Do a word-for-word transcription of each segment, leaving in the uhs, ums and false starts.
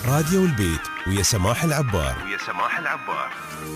راديو البيت ويا سماح العبار ويا سماح العبار.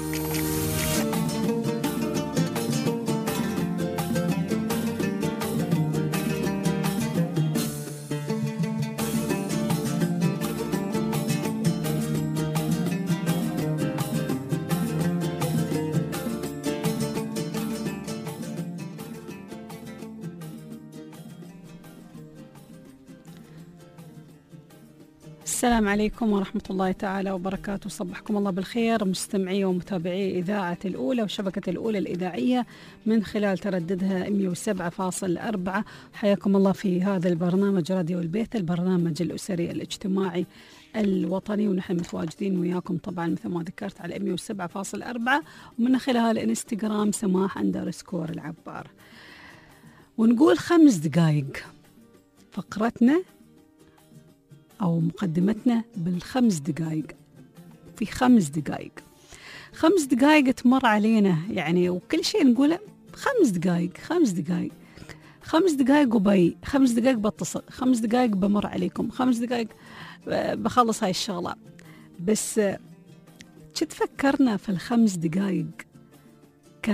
السلام عليكم ورحمة الله تعالى وبركاته. صبحكم الله بالخير مستمعي ومتابعي إذاعة الأولى وشبكة الأولى الإذاعية من خلال ترددها مئة وسبعة فاصلة أربعة. حياكم الله في هذا البرنامج راديو البيت، البرنامج الأسري الاجتماعي الوطني، ونحن متواجدين وياكم طبعا مثل ما ذكرت على مئة وسبعة فاصلة أربعة ومن خلال الانستغرام سماح اندرسكور العبار. ونقول خمس دقائق فقرتنا أو مقدمتنا بالخمس دقائق. في خمس دقائق خمس دقائق تمر علينا يعني، وكل شيء نقوله خمس دقائق خمس دقائق خمس دقائق وبي خمس دقائق بتصل، خمس دقائق بمر عليكم، خمس دقائق بخلص هاي الشغلة. بس شد فكرنا في الخمس دقائق ك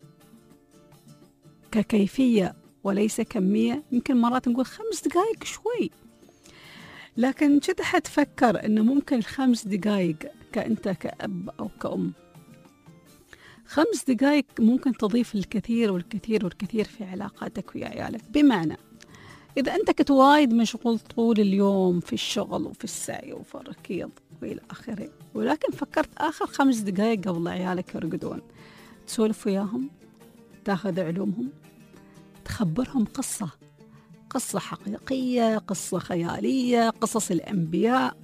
ككيفية وليس كمية. يمكن مرات نقول خمس دقائق شوي، لكن شد حتفكر إنه ممكن الخمس دقائق كأنت كأب أو كأم، خمس دقائق ممكن تضيف الكثير والكثير والكثير في علاقاتك ويا عيالك. بمعنى إذا أنت كنت وايد مشغول طول اليوم في الشغل وفي السعي وفي الركيض وإلى آخره، ولكن فكرت آخر خمس دقائق قبل عيالك يرقدون تسولف وياهم، تاخذ علومهم، تخبرهم قصة قصة حقيقية، قصة خيالية، قصص الأنبياء،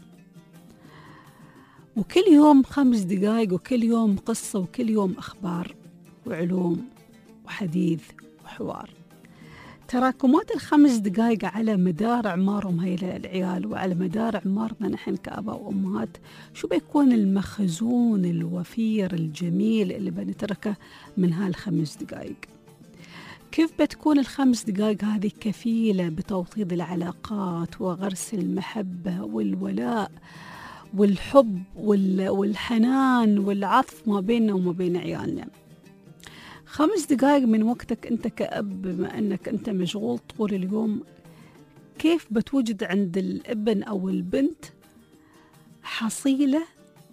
وكل يوم خمس دقائق وكل يوم قصة وكل يوم أخبار وعلوم وحديث وحوار. تراكمات الخمس دقائق على مدار أعمارهم هاي العيال وعلى مدار أعمارنا نحن كآباء وأمهات، شو بيكون المخزون الوفير الجميل اللي بنتركه من هالخمس دقائق؟ كيف بتكون الخمس دقائق هذه كفيلة بتوطيد العلاقات وغرس المحبة والولاء والحب والحنان والعطف ما بيننا وما بين عيالنا؟ خمس دقائق من وقتك أنت كأب، بما أنك أنت مشغول طول اليوم، كيف بتوجد عند الابن أو البنت حصيلة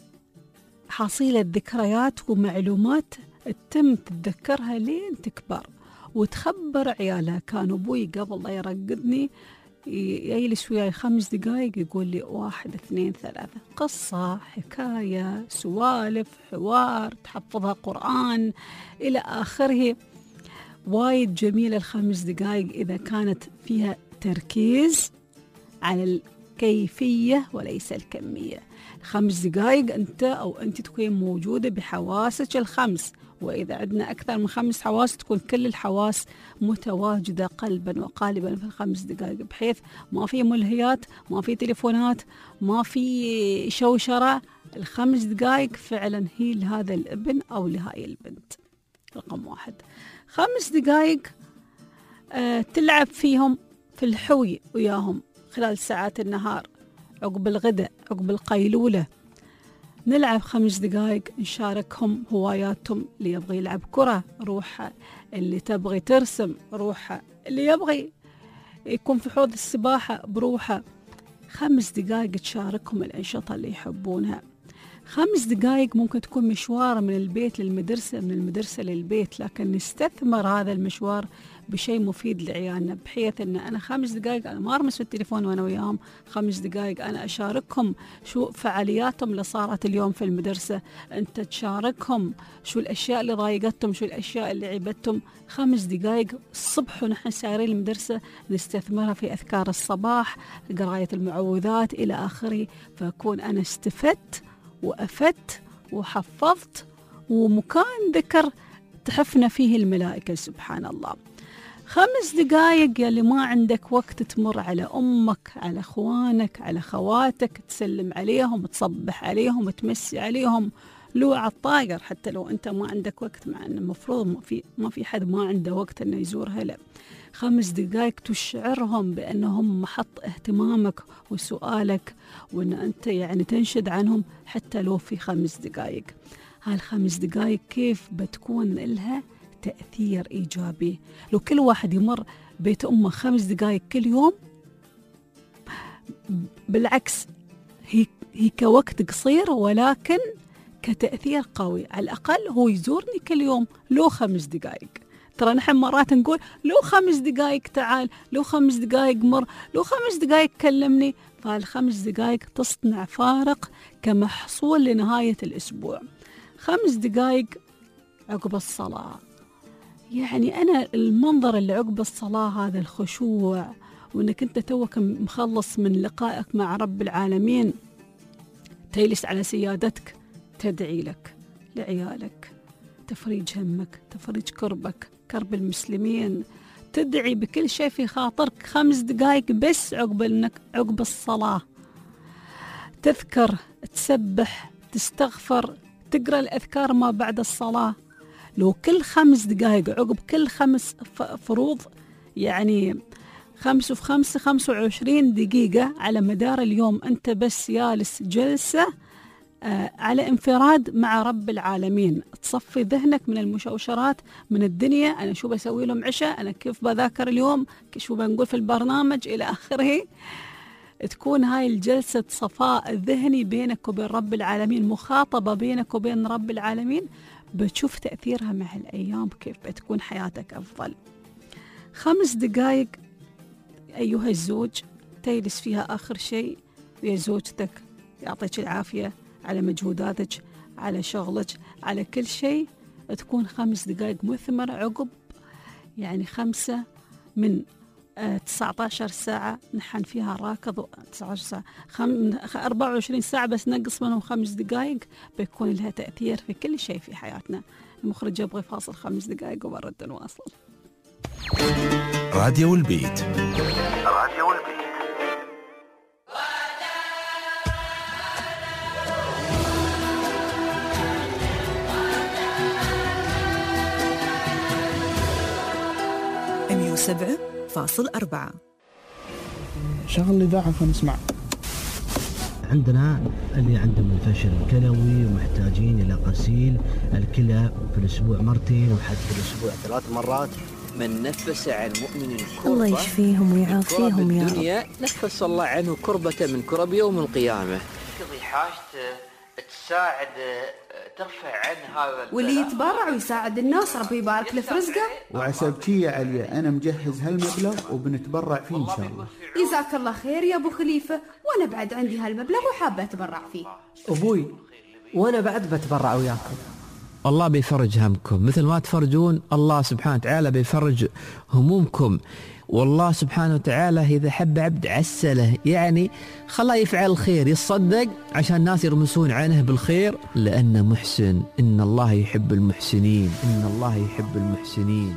حصيلة ذكريات ومعلومات تتم تتذكرها لين تكبر وتخبر عيالها كان أبوي قبل لا يرقدني يجلس وياي خمس دقائق يقول لي واحد اثنين ثلاثة، قصة، حكاية، سوالف، حوار، تحفظها قرآن إلى آخره. وايد جميلة الخمس دقائق إذا كانت فيها تركيز على الكيفية وليس الكمية. خمس دقائق أنت أو أنت تكون موجودة بحواسك الخمس، وإذا عندنا أكثر من خمس حواس تكون كل الحواس متواجدة قلبا وقالبا في الخمس دقائق، بحيث ما في ملهيات، ما في تليفونات، ما في شوشرة. الخمس دقائق فعلا هي لهذا الابن أو لهاي البنت. رقم واحد، خمس دقائق آه تلعب فيهم في الحوي وياهم خلال ساعات النهار، عقب الغداء، عقب القيلولة. نلعب خمس دقائق نشاركهم هواياتهم، اللي يبغي يلعب كرة روحها، اللي تبغي ترسم روحها، اللي يبغي يكون في حوض السباحة بروحها. خمس دقائق تشاركهم الأنشطة اللي يحبونها. خمس دقائق ممكن تكون مشوار من البيت للمدرسة، من المدرسة للبيت، لكن نستثمر هذا المشوار بشيء مفيد لعيالنا، بحيث أن أنا خمس دقائق أنا ما أرمس التليفون وأنا وياهم، خمس دقائق أنا أشاركهم شو فعالياتهم اللي صارت اليوم في المدرسة، أنت تشاركهم شو الأشياء اللي ضايقتهم، شو الأشياء اللي عيبتهم. خمس دقائق الصبح ونحن سايرين المدرسة نستثمرها في أذكار الصباح، قراية المعوذات إلى آخره، فأكون أنا استفدت وأفدت وحفظت، ومكان ذكر تحفنا فيه الملائكة سبحان الله. خمس دقائق يلي ما عندك وقت تمر على أمك، على أخوانك، على خواتك، تسلم عليهم، تصبح عليهم، تمسي عليهم، لو على الطاير، حتى لو أنت ما عندك وقت، مع أن المفروض ما في ما في حد ما عنده وقت إنه يزور هلا. خمس دقائق تشعرهم بأنهم محط اهتمامك وسؤالك، وأن أنت يعني تنشد عنهم حتى لو في خمس دقائق. هالخمس دقائق كيف بتكون لها تأثير إيجابي؟ لو كل واحد يمر بيت أمه خمس دقائق كل يوم، بالعكس هي, هي كوقت قصير ولكن كتأثير قوي. على الأقل هو يزورني كل يوم لو خمس دقائق. ترى نحن مرات نقول لو خمس دقائق تعال، لو خمس دقائق مر، لو خمس دقائق كلمني. فالخمس دقائق تصنع فارق كمحصول لنهاية الأسبوع. خمس دقائق عقب الصلاة، يعني أنا المنظر اللي عقب الصلاة هذا الخشوع، وأنك أنت توك مخلص من لقائك مع رب العالمين، تجلس على سيادتك تدعي لك، لعيالك، تفريج همك، تفريج كربك، كرب المسلمين، تدعي بكل شيء في خاطرك. خمس دقائق بس عقب انك عقب الصلاة تذكر، تسبح، تستغفر، تقرأ الأذكار ما بعد الصلاة. لو كل خمس دقائق عقب كل خمس فروض، يعني خمس وفي خمسة خمسة وعشرين دقيقة على مدار اليوم أنت بس جالس جلسة آه على انفراد مع رب العالمين، تصفي ذهنك من المشوشرات من الدنيا. أنا شو بسوي لهم عشاء، أنا كيف بذاكر اليوم، شو بنقول في البرنامج إلى آخره. تكون هاي الجلسة صفاء ذهني بينك وبين رب العالمين، مخاطبة بينك وبين رب العالمين، بتشوف تأثيرها مع الأيام كيف بتكون حياتك أفضل. خمس دقائق أيها الزوج تجلس فيها آخر شيء ويا زوجتك، يعطيك العافية على مجهوداتك، على شغلك، على كل شيء. تكون خمس دقائق مثمرة عقب يعني خمسة من تسعة عشر ساعة نحن فيها راكض، تسعة عشر ساعة خم... أربعة وعشرين ساعة بس نقص منهم خمس دقائق بيكون لها تأثير في كل شيء في حياتنا. المخرج يبغي فاصل خمس دقائق وبرد نواصل. راديو البيت. راديو البيت. مية وسبعة فاصل أربعة. شغل الإذاعة فنسمع. عندنا اللي عندهم الفشل الكلوي ومحتاجين إلى غسيل الكلى في الأسبوع مرتين وحتى في الأسبوع ثلاث مرات. من نفس عن مؤمن كربة الله يشفيهم ويعافيهم يا رب. نفس الله عنه كربة من كرب يوم القيامة. تقضي حاجته، تساعد، ترفع عن هذا، واللي يتبرع ويساعد الناس ربي يبارك له في رزقه. وعسبتي يا علي أنا مجهز هالمبلغ وبنتبرع فيه إن شاء الله. جزاك الله خير يا أبو خليفة، وأنا بعد عندي هالمبلغ وحابة أتبرع فيه. أبوي وأنا بعد بتبرع وياكم. الله بيفرج همكم مثل ما تفرجون، الله سبحانه وتعالى بيفرج همومكم. والله سبحانه وتعالى إذا حب عبد عسله، يعني خلاه يفعل الخير، يصدق عشان الناس يرمسون عنه بالخير، لأنه محسن. إن الله يحب المحسنين، إن الله يحب المحسنين.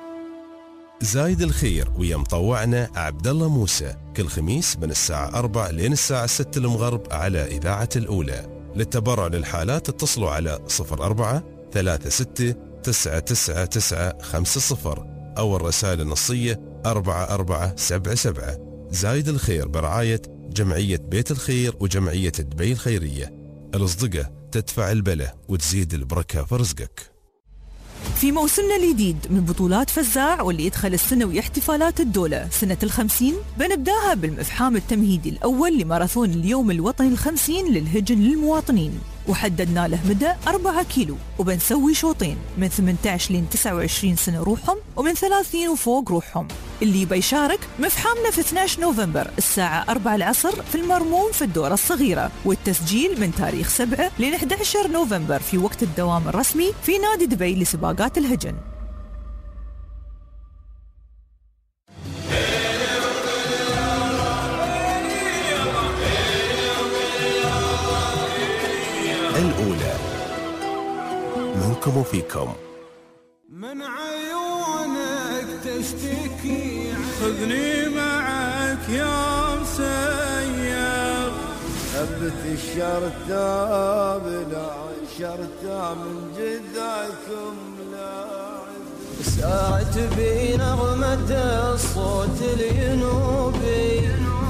زايد الخير ويا مطوعنا عبد الله موسى كل خميس من الساعة أربعة لين الساعة ستة المغرب على إذاعة الأولى. للتبرع للحالات اتصلوا على صفر أربعة ثلاثة ستة تسعة تسعة تسعة خمسة صفر أو الرسائل النصية أربعة أربعة سبعة سبعة. زايد الخير برعاية جمعية بيت الخير وجمعية دبي الخيرية. الأصدقاء تدفع البلة وتزيد البركة في رزقك. في موسمنا الجديد من بطولات فزاع واللي يدخل السنوي احتفالات الدولة سنة الخمسين، بنبداها بالمفحام التمهيدي الأول لماراثون اليوم الوطني الخمسين للهجن للمواطنين، وحددنا له مدى أربعة كيلو، وبنسوي شوطين من ثمانية عشر لين تسعة وعشرين سنة روحهم، ومن ثلاثين وفوق روحهم. اللي بيشارك مفحامنا في اثني عشر نوفمبر الساعة أربعة العصر في المرموم في الدورة الصغيرة، والتسجيل من تاريخ سبعة لين أحد عشر نوفمبر في وقت الدوام الرسمي في نادي دبي لسباقات الهجن. الأولى منكم وفيكم. من عيونك تشتكي، خذني معك يا مسير. ثبت الشرطة بلا شرطة من جدكم لا سارت بي نغمة الصوت الينوبي.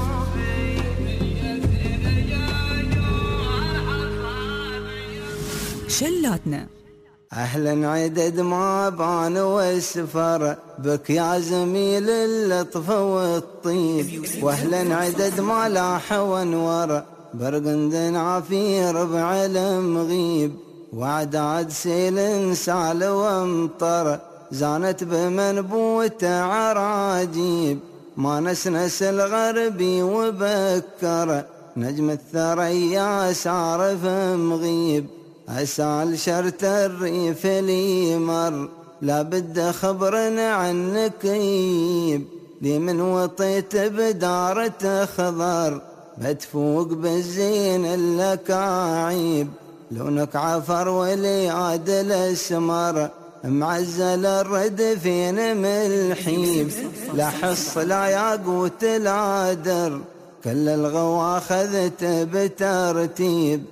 شلاتنا أهلا عدد ما بان والسفر بك يا زميل اللطف والطيب، وأهلا عدد ما لاح وانور برقند عفير بعلم غيب، وعداد سيل سال وامطر زانت بمنبوت عراجيب، ما نسنس الغربي وبكر نجم الثريا سار مغيب، أسال شرت الريف لي مر لا بد خبرنا عنك يب، لي من وطيت بدارة خضر بتفوق بالزين اللكاعيب، لونك عفر ولي عادل السمر معزل الرد فين ملحيب، لا حص لا ياقوت لا در كل الغوا خذت بترتيب.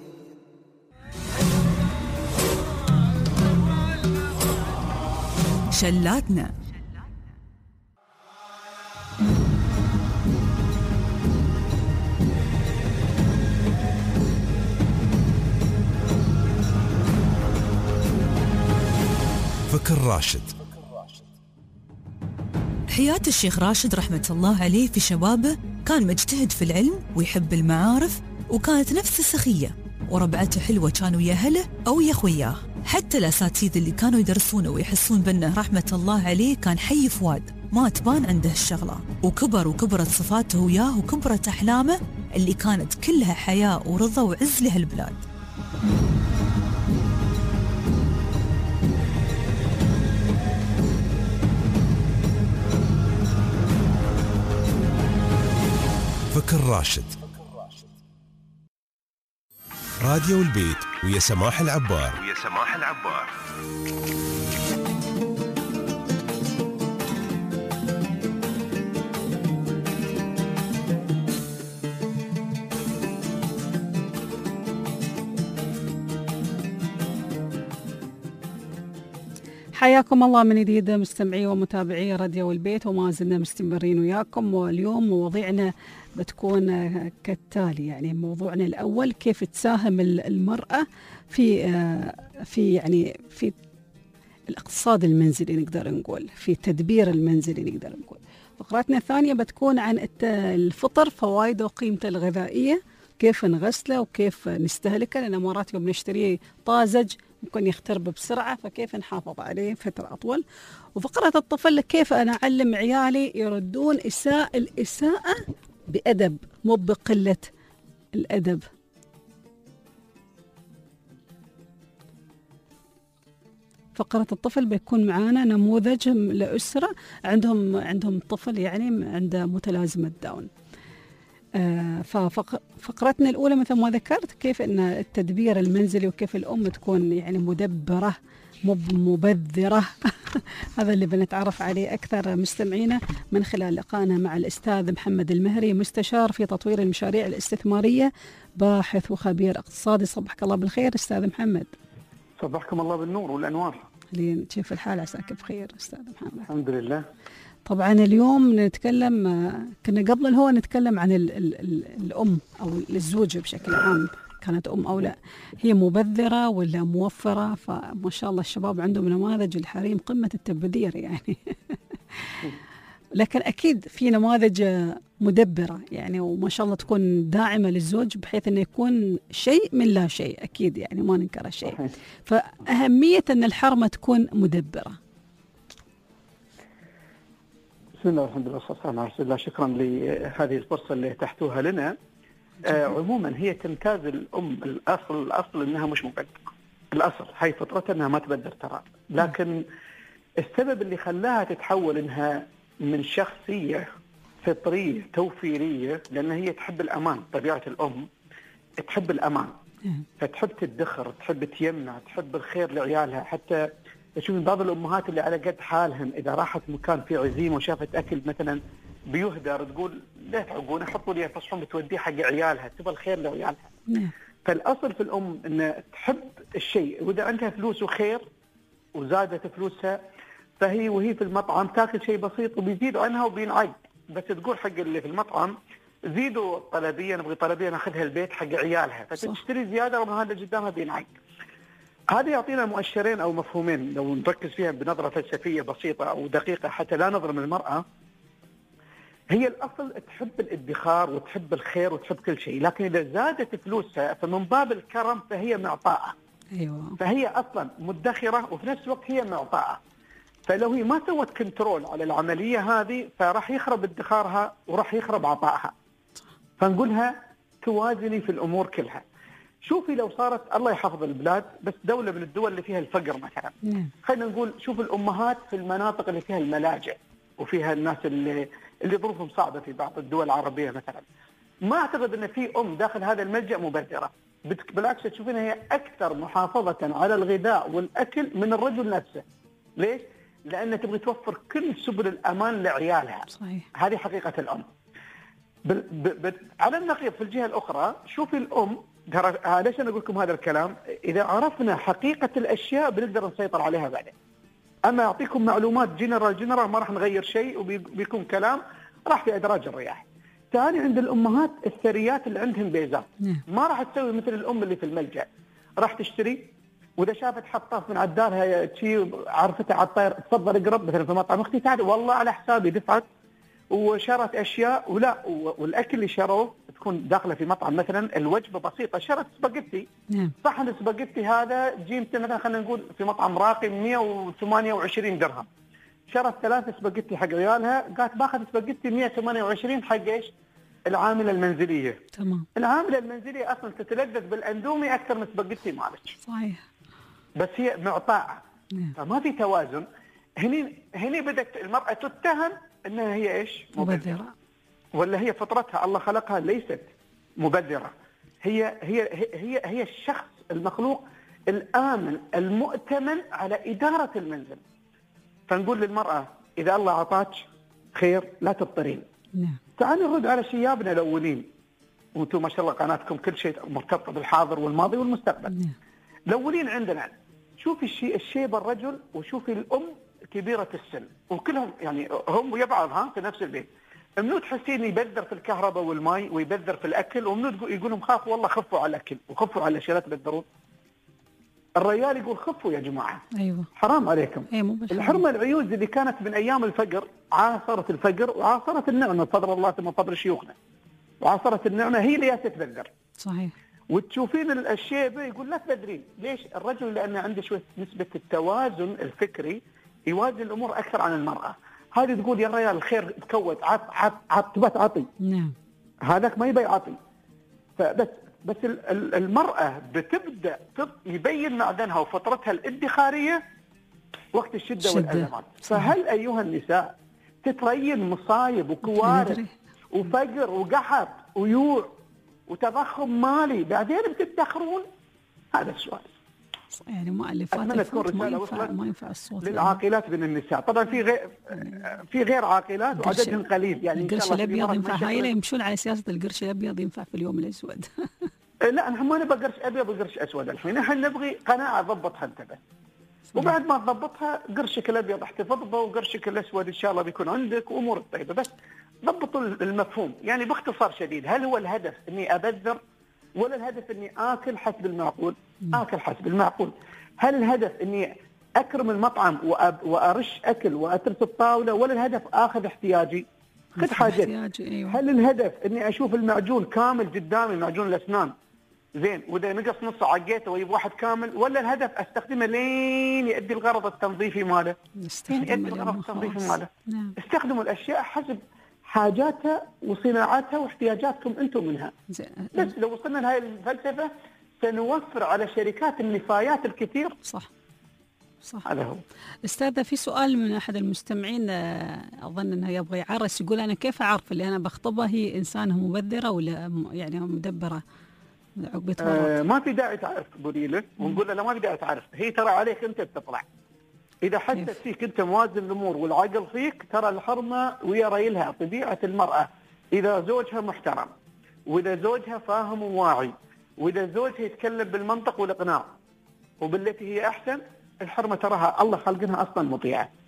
شلاتنا فكر راشد. حياة الشيخ راشد رحمة الله عليه في شبابه كان مجتهد في العلم ويحب المعارف، وكانت نفسه سخية وربعته حلوة كانوا يا هله أو يا خوياه. حتى الأساتذة اللي كانوا يدرسونه ويحسون بأنه رحمة الله عليه كان حي فؤاد ما تبان عنده الشغلة، وكبر وكبرت صفاته وياه وكبرت أحلامه اللي كانت كلها حياة ورضا وعز لهالبلاد. فكر راشد. راديو البيت ويا سماح العبار. ويا سماح العبار. حياكم الله من جديد مستمعي ومتابعي راديو البيت، وما زلنا مستمرين وياكم. واليوم مواضيعنا بتكون كالتالي، يعني موضوعنا الأول كيف تساهم المرأة في في يعني في الاقتصاد المنزلي نقدر نقول، في تدبير المنزلي نقدر نقول. فقراتنا الثانية بتكون عن الفطر، فوائده وقيمته الغذائية، كيف نغسله وكيف نستهلكه، لأن مرات يوم نشتريه طازج ممكن يخترب بسرعة، فكيف نحافظ عليه فترة أطول. وفقرة الطفل كيف أنا أعلم عيالي يردون إساءة الإساءة بأدب مو بقلة الأدب. فقرة الطفل بيكون معانا نموذج لأسرة عندهم عندهم طفل يعني عنده متلازمة داون. آه ففقرتنا الأولى مثل ما ذكرت كيف أن التدبير المنزلي وكيف الأم تكون يعني مدبرة مو مبذرة هذا اللي بنتعرف عليه أكثر مستمعينا من خلال لقائنا مع الأستاذ محمد المهري، مستشار في تطوير المشاريع الاستثمارية، باحث وخبير اقتصادي. صبحك الله بالخير أستاذ محمد. صبحكم الله بالنور والأنوار. لين كيف الحال؟ عساك بخير أستاذ محمد. الحمد لله. طبعا اليوم نتكلم، كنا قبل الهو نتكلم عن ال ال ال الأم أو الزوجة بشكل عام، كانت أم أو لا، هي مبذرة ولا موفرة؟ فما شاء الله الشباب عندهم نماذج الحريم قمة التبذير يعني لكن أكيد في نماذج مدبرة يعني، وما شاء الله تكون داعمة للزوج بحيث أنه يكون شيء من لا شيء، أكيد يعني ما ننكر شيء. فأهمية أن الحرمة تكون مدبرة. بسم الله والحمد لله والصلاة على رسول الله. شكرا لهذه الفرصة اللي تحتوها لنا. آه عموما هي تمتاز الأم، الأصل الأصل أنها مش مبذرة، الأصل هي فطرتها أنها ما تبذر ترى، لكن السبب اللي خلاها تتحول أنها من شخصية فطرية توفيرية لأن هي تحب الأمان. طبيعة الأم تحب الأمان، فتحب تدخر، تحب تيمنع، تحب الخير لعيالها. حتى تشوف بعض الأمهات اللي على قد حالهم إذا راحت مكان فيه عزيمة وشافت أكل مثلا بيهدر تقول لا تعقونه، حطوا لي فصحون بتوديه حق عيالها، تبغى الخير لعيالها. فالأصل في الأم أن تحب الشيء، وإذا عندها فلوس وخير وزادت فلوسها فهي وهي في المطعم تاكل شيء بسيط وبيزيدوا عنها وبينعق، بس تقول حق اللي في المطعم زيدوا طلبيه، نبغي طلبيه ناخذها البيت حق عيالها، فتشتري زياده رغم هذا اللي قدامها بينعق. هذا يعطينا مؤشرين او مفهومين لو نركز فيها بنظره فلسفيه بسيطه او دقيقه حتى لا نظلم المراه. هي الاصل تحب الادخار وتحب الخير وتحب كل شيء، لكن اذا زادت فلوسها فمن باب الكرم فهي معطاءه. ايوه. فهي اصلا مدخره وفي نفس الوقت هي معطاءه. فلو هي ما سوت كنترول على العمليه هذه فراح يخرب ادخارها وراح يخرب عطائها. فنقولها توازني في الامور كلها. شوفي لو صارت الله يحفظ البلاد بس دولة من الدول اللي فيها الفقر مثلا، نعم. خلينا نقول شوف الأمهات في المناطق اللي فيها الملاجئ وفيها الناس اللي اللي ظروفهم صعبة في بعض الدول العربية مثلا، ما أعتقد أن في أم داخل هذا الملجأ مبذرة، بالعكس تشوفينها هي أكثر محافظة على الغذاء والأكل من الرجل نفسه. ليش؟ لأنها تبغي توفر كل سبل الأمان لعيالها. صحيح. هذه حقيقة الأم. ب... ب... ب... على النقيض في الجهة الأخرى شوفي الأم، ترى ليش انا اقول لكم هذا الكلام؟ اذا عرفنا حقيقه الاشياء بنقدر نسيطر عليها بعدين. اما اعطيكم معلومات جنرال جنرال ما راح نغير شيء وبيكون كلام راح في ادراج الرياح. ثاني عند الامهات الثريات اللي عندهم بيزات، ما راح تسوي مثل الام اللي في الملجأ، راح تشتري واذا شافت حطاف من عدارها شيء عرفتها على الطير تفضل اقرب مثلا في مطعم اختي تعال والله على حسابي دفعت وشرت اشياء ولا والاكل اللي شروه تكون داخله في مطعم مثلا الوجبه بسيطه، شرت سباجيتي. نعم. صحن السباجيتي هذا جيمته مثلا خلينا نقول في مطعم راقي مئة وثمانية وعشرين درهم، شرت ثلاث سباجيتي حق عيالها، قالت باخذ سباجيتي مئة وثمانية وعشرين حق ايش؟ العامله المنزليه. تمام. العامله المنزليه اصلا تتلذذ بالاندومي اكثر من سباجيتي مالك. صحيح. بس هي معطاءه. نعم. فما في توازن. هني هني بدات المراه تتهم انها هي ايش؟ مبذره. ولا هي فطرتها الله خلقها ليست مبذره. هي هي هي هي الشخص المخلوق الآمن المؤتمن على إدارة المنزل. فنقول للمرأة إذا الله عطاك خير لا تضطرين. نعم. تعالوا نرد على شيابنا الأولين، وانتم ما شاء الله قناتكم كل شيء مرتبط بالحاضر والماضي والمستقبل. نعم. الأولين عندنا شوفي الشيء الشيب الرجل وشوفي الأم كبيرة السن، وكلهم يعني هم ويا بعض ها في نفس البيت. منو تحسين يبذر في الكهرباء والماء ويبذر في الاكل، ومنو يقول لهم خافوا والله خفوا على الاكل وخفوا على الاشياء لا تبذرون. الرجال يقول خفوا يا جماعه. ايوه حرام عليكم. أيوة مو بالحرام. الحرمه العيوز اللي كانت من ايام الفقر عاصرت الفقر وعاصرت النعمه بفضل الله ثم فضل شيوخنا. وعاصرت النعمه هي اللي تتبذر. صحيح. وتشوفين الشيبه يقول لا تبذرين، ليش؟ الرجل لانه عنده شويه نسبه التوازن الفكري يوازن الامور اكثر عن المراه. هذه تقول يا ريال الخير تكوت عط عط عط تبى تعطي. نعم. هذاك ما يبي يعطي. فبس بس المرأة بتبدأ يبين معدنها وفطرتها الادخارية وقت الشدة شدة. والأزمات. فهل أيها النساء تترين مصايب وكوارث وفقر وقحط ويوع وتضخم مالي بعدين بتدخرون؟ هذا السؤال. يعني مؤلفات أتمنى تكون ما رسالة ينفع وصلت ما ينفع الصوت للعاقلات من النساء. طبعا في غير في غير عاقلات وعددهم قليل، يعني القرش الابيض ينفع. هاي يمشون على سياسه القرش الابيض ينفع في اليوم الاسود. لا نحن ما نبغى قرش ابيض وقرش اسود الحين، نحن نبغي قناعه ضبطها انت بس. وبعد ما تضبطها قرشك الابيض احتفظ به وقرشك الاسود ان شاء الله بيكون عندك وامورك طيبه. بس ضبطوا المفهوم. يعني باختصار شديد، هل هو الهدف اني ابذر ولا الهدف اني اكل حسب المعقول؟ اكل حسب المعقول. هل الهدف اني اكرم المطعم وارش اكل واترس الطاوله، ولا الهدف اخذ احتياجي؟ خذ حاجتي. أيوة. هل الهدف اني اشوف المعجون كامل قدامي، معجون الاسنان زين، واذا نقص نصه عقيته ويجيب واحد كامل، ولا الهدف استخدمه لين يؤدي الغرض التنظيفي ماله؟ يؤدي الغرض التنظيفي ماله. نعم. استخدموا الاشياء حسب حاجاتها وصناعاتها واحتياجاتكم انتم منها. زين. بس لو وصلنا لهذه الفلسفه سنوفر على شركات النفايات الكثير. صح صح. هذا هو. استاذة في سؤال من احد المستمعين اظن انه يبغى يعرس، يقول انا كيف اعرف اللي انا بخطبها هي انسانه مبذره ولا يعني مدبره عقبه آه ما في داعي تعرف تقولي له ونقول له لا ما في داعي تعرف، هي ترى عليك انت بتطلع. اذا حست فيك انت موازن الامور والعقل فيك، ترى الحرمه ويا ريلها طبيعه المراه. اذا زوجها محترم واذا زوجها فاهم وواعي واذا زوجها يتكلم بالمنطق والاقناع وبالتي هي احسن، الحرمه تراها الله خلقنها اصلا مطيعه.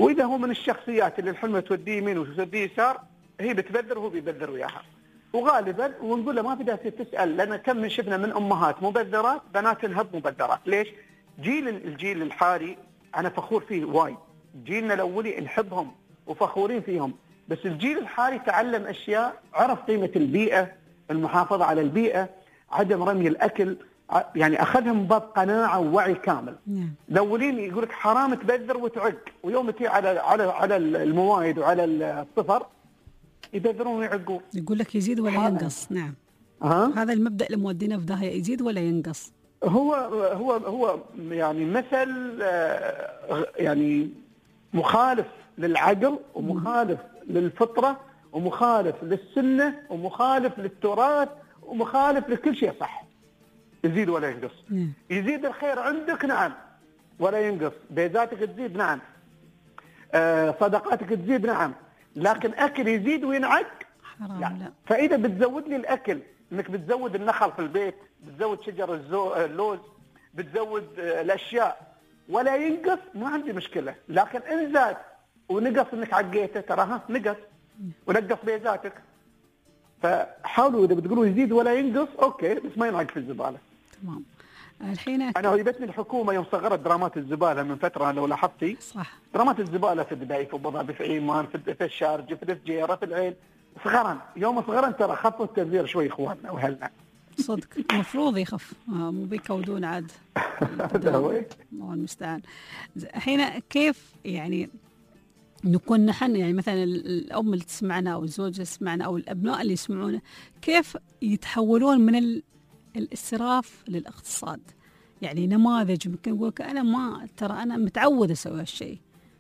واذا هو من الشخصيات اللي الحلمه توديه يمين وتوديه يسار، هي بتبذر وهو بيبذر وياها. وغالبا ونقول له ما في داعي تسال، لان كم من شفنا من امهات مبذرات بنات انهب مبذرات. ليش؟ جيل الجيل الحالي انا فخور فيه وايد، جيلنا الاولي نحبهم وفخورين فيهم، بس الجيل الحالي تعلم اشياء، عرف قيمه البيئه، المحافظه على البيئه، عدم رمي الاكل، يعني اخذها من باب قناعه ووعي كامل. الاولين يقول لك حرام تبذر وتعق، ويوم تي على على على الموائد وعلى الصفر يبذرون ويعقون. يقول لك يزيد ولا ينقص. نعم. أه؟ هذا المبدأ اللي مودينا في داهية، يزيد ولا ينقص. هو هو هو يعني مثل يعني مخالف للعقل ومخالف للفطرة ومخالف للسنة ومخالف للتراث ومخالف لكل شيء صح. يزيد ولا ينقص. مم. يزيد الخير عندك نعم ولا ينقص، بيزاتك تزيد نعم، آه صدقاتك تزيد نعم، لكن أكل يزيد وينعك حرام لا. لا. فإذا بتزود لي الأكل، إنك بتزود النخل في البيت، بتزود شجر الزو... اللوز، بتزود الأشياء ولا ينقص، ما عندي مشكلة. لكن إن زاد ونقص إنك عقيته، تراها نقص ونقص بيزاتك. فحاولوا إذا بتقولوا يزيد ولا ينقص أوكي، بس ما ينعق في الزبالة. تمام. الحين أنا عجبتني الحكومة يوم صغرت درامات الزبالة من فترة، لو لاحظتي صح، درامات الزبالة في دبي في أبو ظبي في عمان في الشارجة في الفجيرة في العين صغرا، يوم صغرا ترى خفوا التبذير شوي إخواننا وأهلنا. صدق المفروض يخف، مو بيكودون عاد. هذا هو الله المستعان. الحين كيف يعني نكون نحن، يعني مثلا الأم اللي تسمعنا أو الزوج اللي تسمعنا أو الأبناء اللي يسمعونا، كيف يتحولون من الإسراف للاقتصاد؟ يعني نماذج ممكن يقول أنا ما ترى أنا متعود أسوي هالشيء،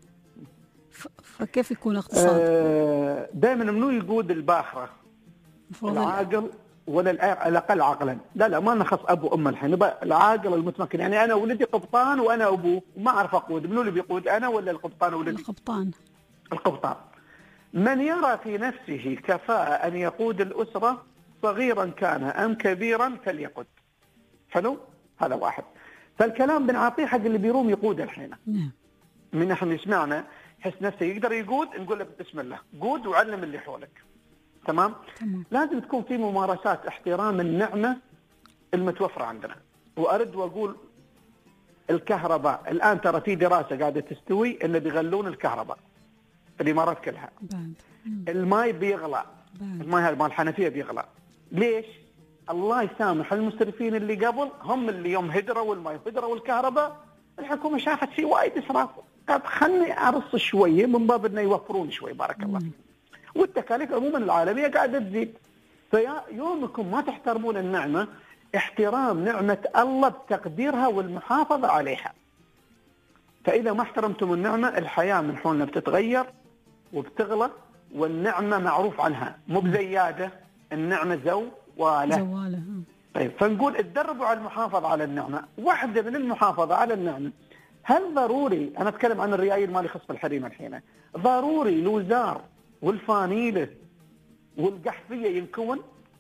فكيف يكون اقتصاد؟ آه دائما منو يقود الباخرة؟ العاقل ولا الأقل عقلا؟ لا لا ما نخص أبو أم الحين، العاقل المتمكن. يعني أنا ولدي قبطان وأنا أبوه وما أعرف أقود، منو اللي بيقود، أنا ولا القبطان ولدي؟ القبطان. القبطان. من يرى في نفسه كفاءة أن يقود الأسرة صغيرا كان أم كبيرا فليقود. حلو؟ هذا واحد. فالكلام بنعطيه حق اللي بيروم يقود الحين. نعم. من احنا يسمعنا يحس نفسه يقدر يقود، نقول له بسم الله قود وعلم اللي حولك. تمام؟ تمام. لازم تكون في ممارسات احترام النعمة المتوفرة عندنا. وأرد وأقول الكهرباء الآن ترى في دراسة قاعدة تستوي إنه بيغلون الكهرباء في الإمارات كلها. بعد. الماء بيغلى. بعد. الماء هذا مال الحنفية بيغلى. ليش؟ الله يسامح المسرفين اللي قبل، هم اللي يوم هدروا الماء هدروا الكهرباء، الحكومة شافت في وايد إسراف، قالت خلني أرص شوية من باب إنه يوفرون شوي بارك الله فيك. والتكاليف عموما العالمية قاعدة تزيد. فيا يومكم ما تحترمون النعمة، احترام نعمة الله بتقديرها والمحافظة عليها. فإذا ما احترمتم النعمة، الحياة من حولنا بتتغير وبتغلى، والنعمة معروف عنها مو بزيادة، النعمة زوالة. زوالة. طيب فنقول اتدربوا على المحافظة على النعمة. واحدة من المحافظة على النعمة، هل ضروري، أنا أتكلم عن الريايل مالي خص بالحريم الحين، ضروري الوزار والفانيلة والقحفية ينكون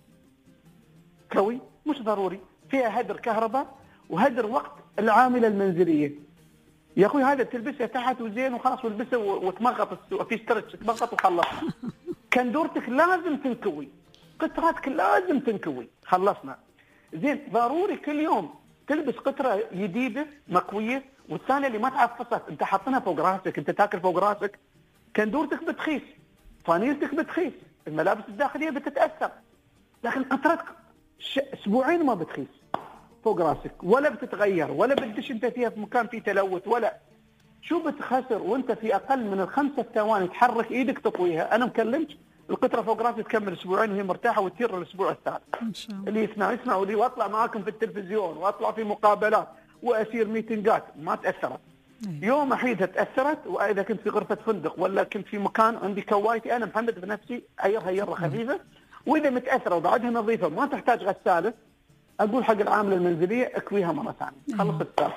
كوي؟ مش ضروري. فيها هدر كهرباء وهدر وقت العاملة المنزلية. يا أخوي هذا تلبسها تحت وزين وخلاص، والبسه وتمغط في سترتش تمغط وخلص. كندورتك لازم تنكوي، قطراتك لازم تنكوي، خلصنا. زين ضروري كل يوم تلبس قطرة جديدة مكوية، والثانية اللي ما تعفصت انت حاطنها فوق راسك، انت تاكل فوق راسك، كندورتك بتخيس، فانيلتك بتخيس، الملابس الداخلية بتتأثر، لكن قطرتك اسبوعين ما بتخيس فوق راسك ولا بتتغير ولا بدش انت فيها في مكان فيه تلوث ولا شو بتخسر. وانت في اقل من الخمسة ثواني تحرك ايدك تطويها. انا مكلمك القطرة فوق راسي تكمل اسبوعين وهي مرتاحة وتطير الاسبوع الثالث. ان شاء الله. اللي يسمع يسمع، واللي واطلع معاكم في التلفزيون واطلع في مقابلات واسير ميتنجات ما تاثرت. أيه. يوم احيدها تاثرت، واذا كنت في غرفة فندق ولا كنت في مكان عندي كوايتي انا محمد بنفسي ايرها يره خفيفة، واذا متاثره وبعدها نظيفة ما تحتاج غسالة، اقول حق العاملة المنزلية اكويها مرة ثانية. خلص السالفة.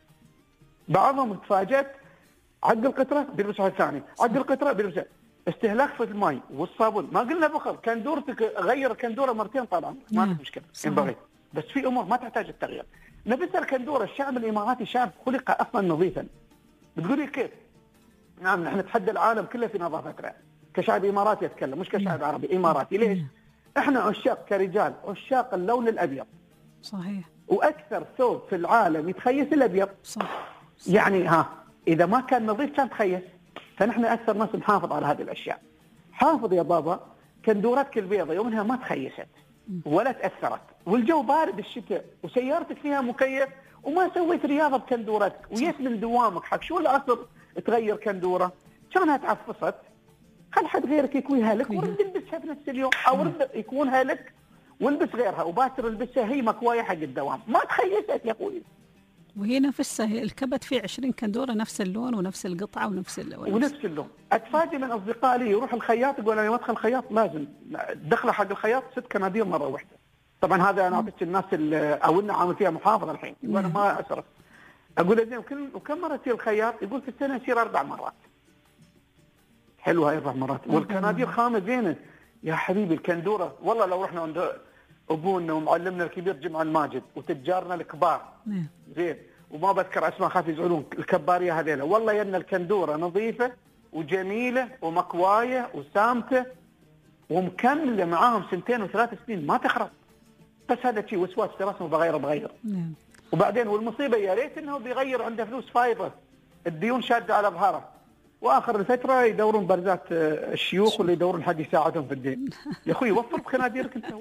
بعضهم تفاجأت عق القطرة بيلبس واحد ثاني، عق القطرة بيلبس. استهلاك في الماء والصابون ما قلنا بخل، كندورتك غير الكندوره مرتين طبعا ما في مشكله ينبغي، بس في امور ما تحتاج التغيير. نفس الكندوره الشعب الاماراتي شعب خلق اصلا نظيفا. بتقولي كيف؟ نعم نحن نتحدى العالم كله في نظافتنا كشعب إماراتي أتكلم مش كشعب عربي إماراتي. ليش؟ إحنا عشاق كرجال عشاق اللون الأبيض. صحيح. وأكثر ثوب في العالم يتخيس الأبيض. صح. صح. يعني ها إذا ما كان نظيف كان تخيس. فنحن أكثر ناس نحافظ على هذه الأشياء. حافظ يا بابا كندورتك البيضة يومها ما تخيست ولا تأثرت والجو بارد الشتاء وسيارتك فيها مكيف وما سويت رياضة بكندورتك ويت من دوامك حق شو العصر تغير كندورة كانها تعفصت خل حد غيرك يكويها لك ورد البسها في نفس اليوم او رد يكونها لك والبس غيرها وباكر البسها هي مكواية حق الدوام ما تخيست يا اخوي. وهي نفسها هي الكبت فيه عشرين كندورة نفس اللون ونفس القطعة ونفس اللون ونفس اللون. اتفاجئ من اصدقائي لي يروح الخياط يقول انا ادخل الخياط لازم دخله حق الخياط ست كنادير مرة واحدة. طبعا هذا انا اعطيت الناس او انه عامل فيها محافظة الحين يقول انا ما اسرف. اقول له زين وكل وكم مرة تصير الخياط؟ يقول في السنة يصير اربع مرات. حلو هاي اربع مرات والكنادير خامة زينة يا حبيبي. الكندورة والله لو رحنا عند ابونا ومعلمنا الكبير جمعة الماجد وتجارنا الكبار زين وما بذكر اسماء خاف يزعلون الكباريه هذيلا والله يدنا الكندوره نظيفه وجميله ومكوايه وسامته ومكمله معاهم سنتين وثلاث سنين ما تخرب. بس هذا شيء وسواس في راسه بغيره بغير. نعم. وبعدين والمصيبه يا ريت انه بيغير عنده فلوس فايضه الديون شاده على ظهره واخر الفتره يدورون برزات الشيوخ واللي يدورون حد يساعدهم في الدين. يا اخوي وفر بخناديرك انت.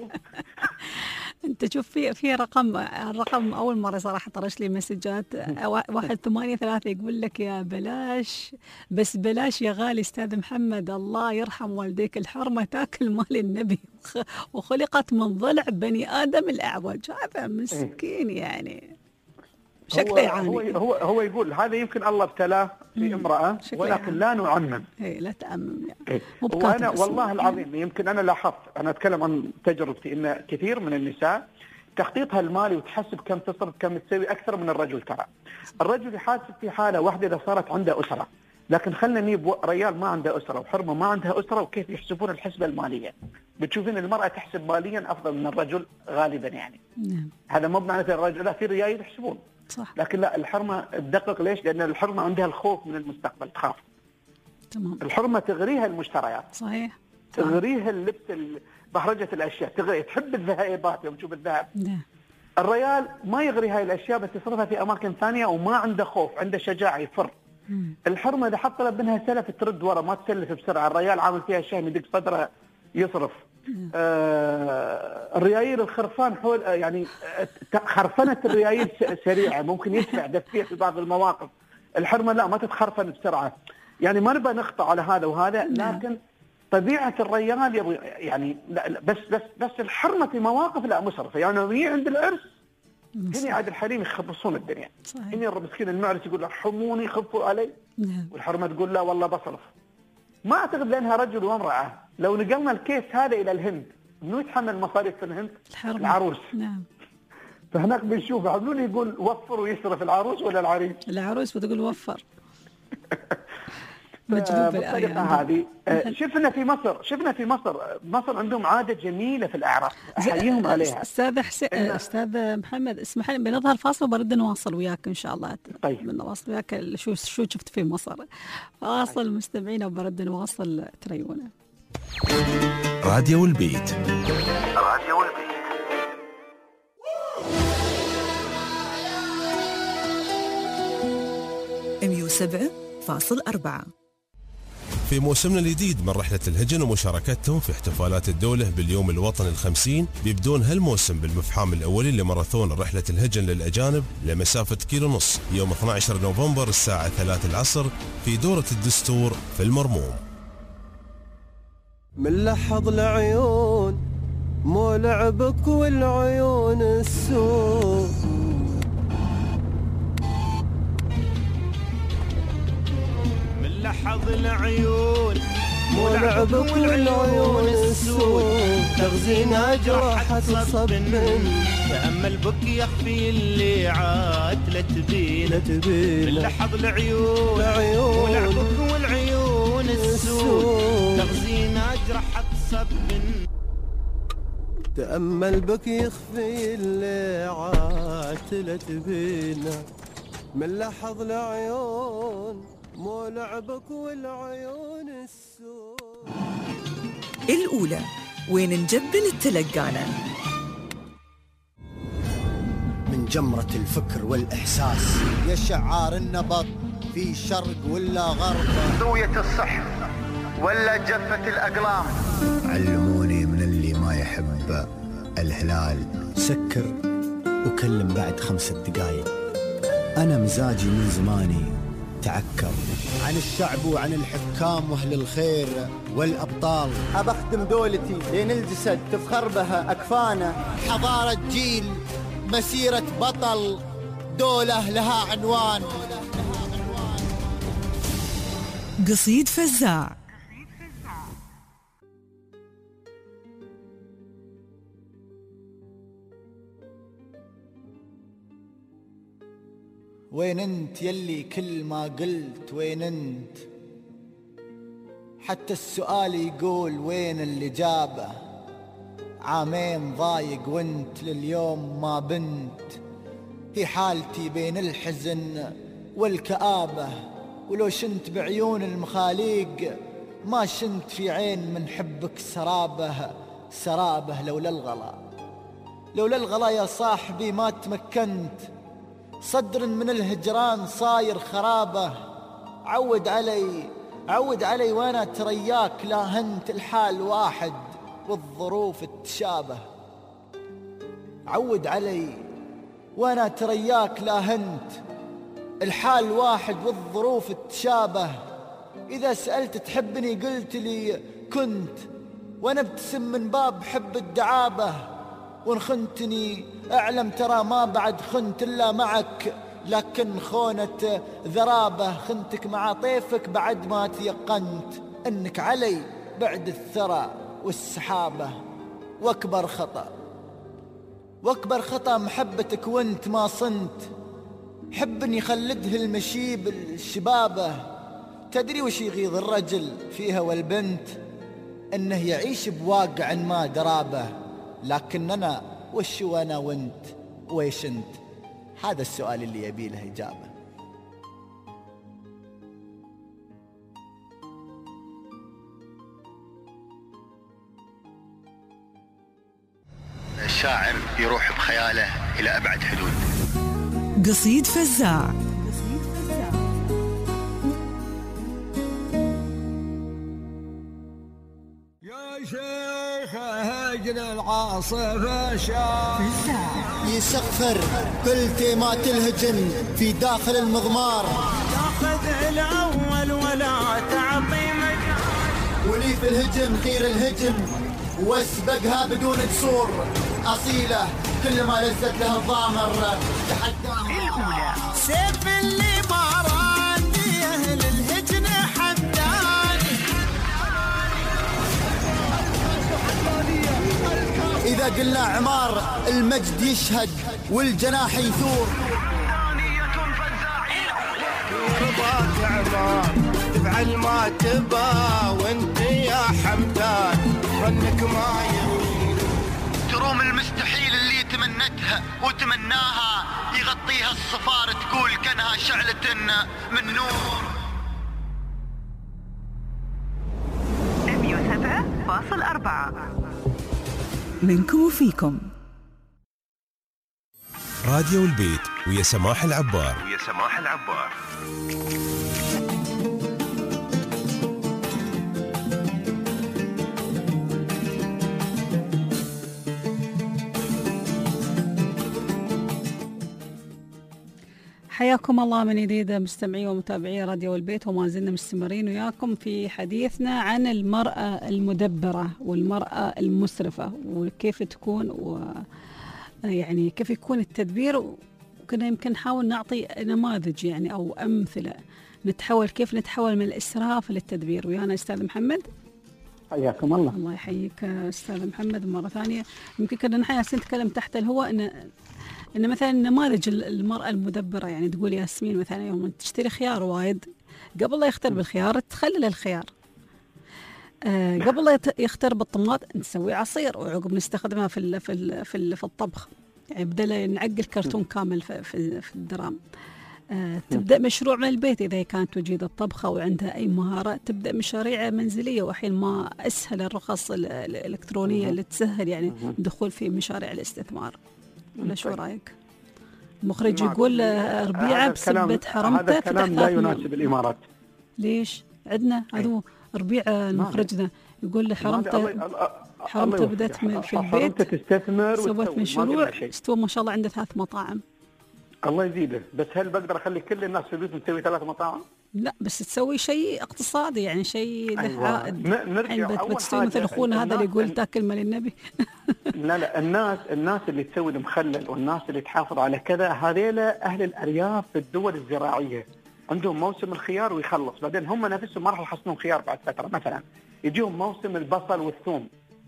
انت شوف في في رقم الرقم اول مره صراحه طرش لي مسجات واحد ثمانية ثلاثة يقول لك يا بلاش بس بلاش يا غالي استاذ محمد الله يرحم والديك الحرمه تاكل مال النبي وخلقت من ضلع بني ادم الاعوج. هذا مسكين يعني شكله يعاني. هو هو هو يقول هذا يمكن الله ابتلاه في امراه ولكن لا نعمم. اي لا تعمم يعني. إيه. وانا والله العظيم يمكن انا لاحظت انا اتكلم عن تجربتي ان كثير من النساء تخطيطها المالي وتحسب كم تصرف كم تسوي اكثر من الرجل. ترى الرجل يحاسب في حاله واحده اذا صارت عنده اسره لكن خلنا نجيب ريال ما عنده اسره وحرمه ما عندها اسره وكيف يحسبون الحسبه الماليه. بتشوفين المراه تحسب ماليا افضل من الرجل غالبا يعني. نعم. هذا مو بمعنى الرجل لا في رجال يحسبون صح. لكن لا الحرمه تدقق. ليش؟ لان الحرمه عندها الخوف من المستقبل تخاف. تمام. الحرمه تغريها المشتريات. صحيح. تغريها اللبس بهرجه الاشياء تغري تحب الذهبات يوم تشوف الذهب. ده. الريال ما يغري هاي الاشياء بس يصرفها في اماكن ثانيه وما عنده خوف عنده شجاعه يفر. مم. الحرمه اذا حط طلب منها سلف ترد ورا ما تسلف بسرعه. الريال عامل فيها شيء يدق صدره يصرف. آه الريايل الخرفان حول يعني خرفنة الريايل سريعة ممكن يدفع دفيع في بعض المواقف. الحرمة لا ما تتخرفن بسرعة يعني ما نبغى نخطأ على هذا وهذا لكن طبيعة الريال يبغى يعني لا بس بس بس الحرمة في مواقف لا مسرفة يعني هي عند العرس هنا عاد الحريم يخبصون الدنيا. هنا المسكين المعرس يقول ارحموني خفوا علي والحرمة تقول لا والله بصرف. ما اعتقد لانها رجل وامرأة. لو نقلنا الكيس هذا الى الهند منو يتحمل مصاريف في الهند؟ الحرمة. العروس. نعم. فهناك بنشوف عملون يقول وفر ويصرف العروس ولا العريس؟ العروس بتقول وفر. مجذوب الطريقة هذه شفنا في مصر شفنا في مصر مصر عندهم عادة جميلة في الأعراس أحييهم عليها. أستاذ حسين أستاذ محمد اسمح لي بنظهر فاصل وبرد نواصل وياك إن شاء الله. طيب بنواصل وياك شو شو شفت في مصر. فاصل مستمعينا وبرد نواصل تريونا. راديو البيت. راديو البيت. مية وسبعة فاصل أربعة. في موسمنا الجديد من رحلة الهجن ومشاركتهم في احتفالات الدولة باليوم الوطني الخمسين بيبدون هالموسم بالمفحام الأولي لماراثون رحلة الهجن للأجانب لمسافة كيلو ونص يوم اثني عشر نوفمبر الساعة ثلاثة العصر في دورة الدستور في المرموم. من لحظ العيون مو لعبك والعيون السوء من لحظ العيون مو لعبك والعيون السوء تغزينا جراحة صب تأمل بك يخفي اللي عاد لا تبينا من لحظ العيون مو لعبك والعيون السوء تغزينا جراحة صب تأمل بك يخفي اللي عاد لا تبينا من لحظ العيون مو لعبك والعيون السود. الأولى وين نجبل التلقانة. من جمرة الفكر والإحساس يا شعار النبض في شرق ولا غرب، ذوية الصحف ولا جفة الأقلام. علموني من اللي ما يحب الهلال سكر وكلم بعد خمسة دقايق. أنا مزاجي من زماني تعكر عن الشعب وعن الحكام وأهل الخير والأبطال. أبخدم دولتي لين الجسد تفخر بها أكفانا. حضارة جيل مسيرة بطل دولة لها عنوان. قصيد فزاع. وين انت يلي كل ما قلت وين انت، حتى السؤال يقول وين اللي جابه. عامين ضايق وانت لليوم ما بنت، هي حالتي بين الحزن والكآبة. ولو شنت بعيون المخاليق ما شنت في عين من حبك سرابه سرابه. لولا الغلا لولا الغلا يا صاحبي ما تمكنت، صدر من الهجران صاير خرابه. عود علي عود علي وانا ترياك لا هنت، الحال واحد والظروف تشابه. عود علي وانا ترياك لا هنت، الحال واحد والظروف تشابه. إذا سألت تحبني قلت لي كنت، وانا ابتسم من باب حب الدعابة. وان خنتني اعلم ترى ما بعد خنت الا معك، لكن خونة ذرابة. خنتك مع طيفك بعد ما تيقنت انك علي بعد الثرى والسحابة. واكبر خطأ واكبر خطأ محبتك وانت ما صنت. حبني خلده المشيب الشبابة. تدري وش يغيظ الرجل فيها والبنت؟ انه يعيش بواقع ما درابه. لكن أنا وش وانا وانت ويش انت؟ هذا السؤال اللي يبي له إجابة. الشاعر يروح بخياله إلى أبعد حدود. قصيد فزاع. يا شيخ هجن العاصفة شاف يسخر كل تيمات الهجن في داخل المضمار. تاخذ الأول ولا تعطي مجال، ولي في الهجم خير الهجم واسبقها بدون قصور. أصيلة كل ما لزت لها الضامر تحداها. سيف اللي باراني أهل الهجن حداني. إذا قلنا عمار المجد يشهد والجناح يثور. رضاك عمار تفعل ما تبا، وانت يا حمدان ظنك ما يغير. تروم المستحيل اللي تمنتها وتمناها، يغطيها الصفار تقول كانها شعلة من نور. مية وسبعة فاصل أربعة منكم وفيكم. راديو البيت ويا سماح العبار. ويا سماح العبار. حياكم الله من جديد مستمعي ومتابعي راديو البيت، وما زلنا مستمرين وياكم في حديثنا عن المرأة المدبرة والمرأة المسرفة وكيف تكون و يعني كيف يكون التدبير. وكنا يمكن نحاول نعطي نماذج يعني أو أمثلة نتحول كيف نتحول من الإسراف للتدبير. ويانا أستاذ محمد. حياكم الله. الله يحييك أستاذ محمد مرة ثانية. يمكن كنا نحن نتكلم تحت الهواء إن إن مثلا نماذج المرأة المدبرة، يعني تقول ياسمين مثلا يوم تشتري خيار وايد قبل لا يختار بالخيار تخلل الخيار، آه قبل لا يختار بالطماط نسوي عصير وعقب نستخدمها في ال في ال في, ال في الطبخ، يعني بدل نعقل كرتون كامل في في, في الدرام. آه تبدأ مشروع من البيت إذا كانت تجيد الطبخة وعندها أي مهارات، تبدأ مشاريع منزلية. وحين ما أسهل الرخص ال- الإلكترونية اللي تسهل يعني الدخول في مشاريع الاستثمار. ولا شو رأيك؟ المخرج يقول آه، ربيعة بسبة حرمته هذا كلام لا فتحت يناسب الإمارات. ليش؟ عندنا هذا ربيعة المخرجنا يقول لي حرمته حرمته بدأت من- في البيت، حرمته تستثمر سوت وتسوي، ما مشروع قلنا شيء. استوى ما شاء الله عنده ثلاث مطاعم. الله يزيده، بس هل بقدر اخلي كل الناس في بيوتهم تسوي ثلاث مطاعم؟ لا بس تسوي شيء اقتصادي يعني شيء له أيوة. عائد. ن- نرجع الحين بت- أول بتسوي حاجة، مثل اخونا هذا اللي الناس- يقول تاكل مال النبي. لا لا الناس الناس اللي تسوي المخلل والناس اللي تحافظ على كذا هذيلا اهل الارياف في الدول الزراعيه، عندهم موسم الخيار ويخلص، بعدين هم نفسهم ما راح يحصلون خيار بعد فتره، مثلا يجيهم موسم البصل والثوم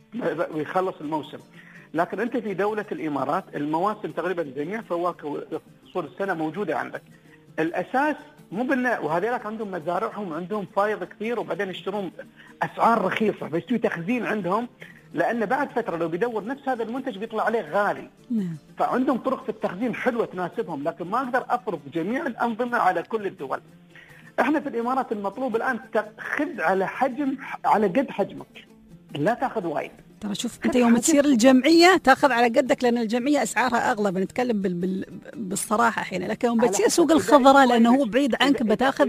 ويخلص الموسم. لكن انت في دوله الامارات المواسم تقريبا جميع فواكه فصول السنه موجوده عندك. الاساس مو بالله، وهذيلاك عندهم مزارعهم عندهم فايض كثير، وبعدين يشترون اسعار رخيصه فيستوي تخزين عندهم، لان بعد فتره لو بيدور نفس هذا المنتج بيطلع عليه غالي. نعم. فعندهم طرق في التخزين حلوه تناسبهم، لكن ما اقدر افرض جميع الانظمه على كل الدول. احنا في الامارات المطلوب الان تاخذ على حجم على قد حجمك، لا تاخذ وايد. ترى شوف انت يوم تصير الجمعيه تاخذ على قدك، لان الجمعيه اسعارها اغلى، بنتكلم بال... بال... بالصراحه حين. لكن يوم بتصير سوق الخضراء لانه هو بعيد عنك بتاخذ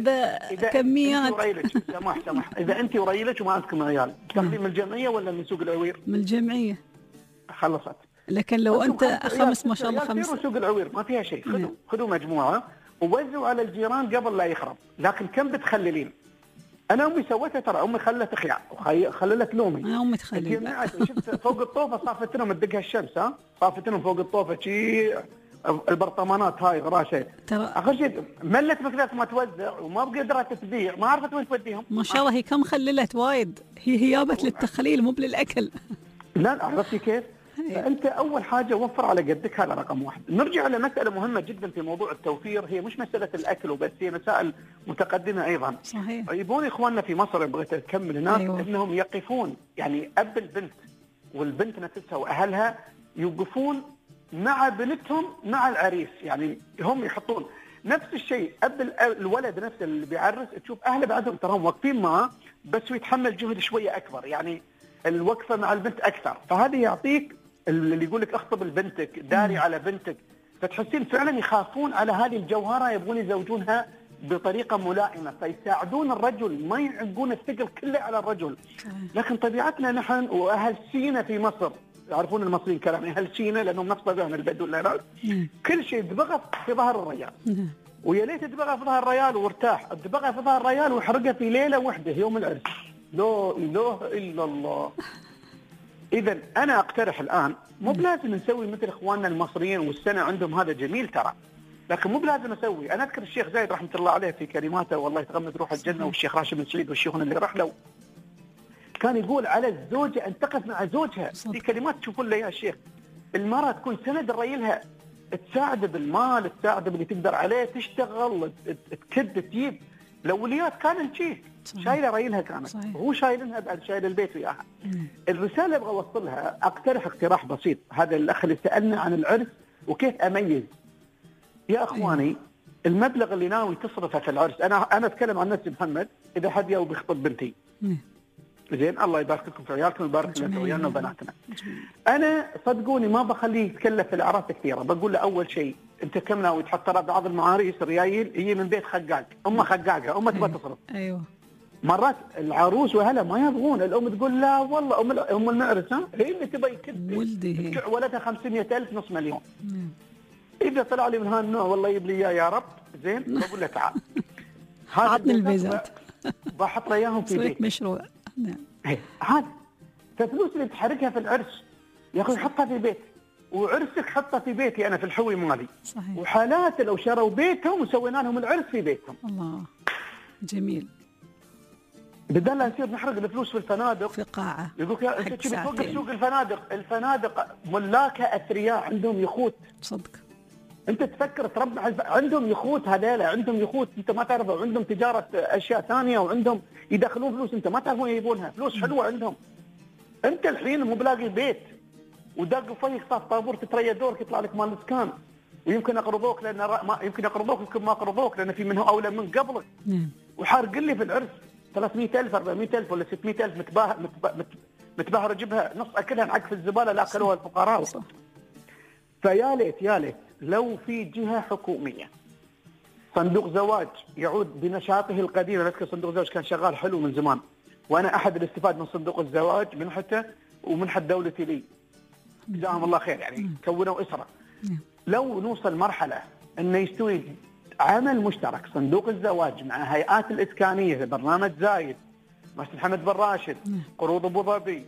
كميات. سمح سمح اذا انت وريلك وما عندكم عيال تاخذين من الجمعيه ولا من سوق العوير؟ من الجمعيه. خلصت. لكن لو انت خمس ما شاء الله خمس سوق العوير ما فيها شيء، خذوا خذوا مجموعه ووزعوا على الجيران قبل لا يخرب. لكن كم بتخللين؟ انا امي سوتها، ترى امي خلت خيار وخللت لومي. انا امي تخلل شفت فوق الطوفه صافت لهم تدقها الشمس، ها صافت لهم فوق الطوفه شي البرطمانات هاي غراشه. ترى اخر شيء ملت بكذا ما توزع وما بقدرت تبيع، ما عرفت وين توديهم. ما شاء الله هي كم خللت وايد، هي هي جابت للتخليل مو للاكل. لا عرفتي كيف؟ فانت اول حاجه وفر على قدك، هذا رقم واحد. نرجع على مساله مهمه جدا في موضوع التوفير، هي مش مساله الاكل وبس، هي مسائل متقدمه ايضا. صحيح. يبون اخواننا في مصر بغيت اكمل هناك، أيوة. انهم يقفون يعني اب البنت والبنت نفسها واهلها يوقفون مع بنتهم مع العريس، يعني هم يحطون نفس الشيء. اب الولد نفسه اللي بيعرس تشوف اهله بعدهم تراهم واقفين معه، بس يتحمل جهد شويه اكبر، يعني الوقفه مع البنت اكثر. فهذه يعطيك اللي يقول لك اخطب لبنتك، داري على بنتك، فتحسين فعلا يخافون على هذه الجوهره، يبغون يزوجونها بطريقه ملائمه، فيساعدون الرجل، ما يعقون الثقل كله على الرجل. لكن طبيعتنا نحن واهل سينا في مصر، يعرفون المصريين كلام اهل سينا لانهم نفس طبيعهم البدو العراق، كل شيء دبغه في ظهر الرجال. ويا ليت دبغه في ظهر الرجال وارتاح، دبغه في ظهر الرجال وحرقها في ليله واحده يوم العرس. لا اله الا الله. إذا أنا أقترح الآن مو بلازم نسوي مثل إخواننا المصريين والسنة عندهم، هذا جميل ترى، لكن مو بلازم أسوي. أنا أذكر الشيخ زايد رحمة الله عليه في كلماته، والله يتغمد روح الجنة، والشيخ راشد بن سعيد والشيوخنا اللي راح له، كان يقول على الزوجة أن تقف مع زوجها. في كلمات تشوفون لها يا شيخ، المرأة تكون سند ريلها، تساعد بالمال، تساعد باللي تقدر عليه، تشتغل، تكد، تجيب. الأوليات كان الشيء شايله ريلها كانت، وهو شايلنها بعد شايل البيت وياها. الرساله ابغى اوصلها، اقترح اقتراح بسيط. هذا الاخ اللي سالنا عن العرس وكيف اميز، يا اخواني المبلغ اللي ناوي تصرفه في العرس، انا انا اتكلم عن نفسي محمد، اذا حد يبغى يخطب بنتي زين الله يبارك لكم في عيالكم ويبارك لنا في عيالنا وبناتنا. انا صدقوني ما بخليه يتكلف في الاعراس كثيره، بقول له اول شيء انت كم ناوي تحط؟ ترى بعض المعاريس الريايل هي من بيت خقاق، امها خقاقه، امها تبغى تصرف. ايوه مرات العروس واهلها ما يبغون، الام تقول لا والله ام ام المعرس ها هي اللي تبغى يكد ولدي ولدها خمسمية ألف نص مليون. مم. اذا طلع لي من هالنوع والله يجيب لي اياه يا رب زين، بقول له تعال عطني البيزات بحط له اياهم في بيت مشروع. نعم هذا ففلوس اللي تحركها في العرس يا اخي حطها في بيت، وعرسك حطها في بيتي انا في الحوي مالي. صحيح. وحالات لو شروا بيتهم وسوينا لهم العرس في بيتهم. الله جميل. بدل لا نصير نحرق الفلوس في الفنادق في قاعه. يقول يا انت تبي توقف سوق الفنادق، الفنادق ملاكها اثرياء عندهم يخوت. صدق. انت تفكر تربح الف... عندهم يخوت، هذيلا عندهم يخوت انت ما تعرفه، عندهم تجاره اشياء ثانيه، وعندهم يدخلون فلوس انت ما تعرفون يجيبونها، فلوس حلوه عندهم. انت الحين مو بلاقي بيت ودق فيك صاف طابور تتريا دورك يطلع لك مال اسكان، ويمكن اقرضوك لان ما يمكن اقرضوك يمكن ما اقرضوك لان في منه اولى من قبلك. نعم. وحارق لي في العرس ثلاثمئة ألف أربعمئة ألف ولا ستمئة ألف متباهر متباهر اجيبها نص اكلها نعق في الزباله لا اكلوها الفقراء. صح. فيا ليت يا ليت لو في جهه حكوميه صندوق زواج يعود بنشاطه القديم. اذكر صندوق الزواج كان شغال حلو من زمان، وانا احد اللي استفاد من صندوق الزواج منحته ومنحه دولتي لي جزاهم الله خير، يعني كونوا اسره. لو نوصل مرحله انه يستوي عمل مشترك صندوق الزواج مع هيئات الاسكانيه، برنامج زايد، مسجد محمد بن راشد، قروض ابو ظبي،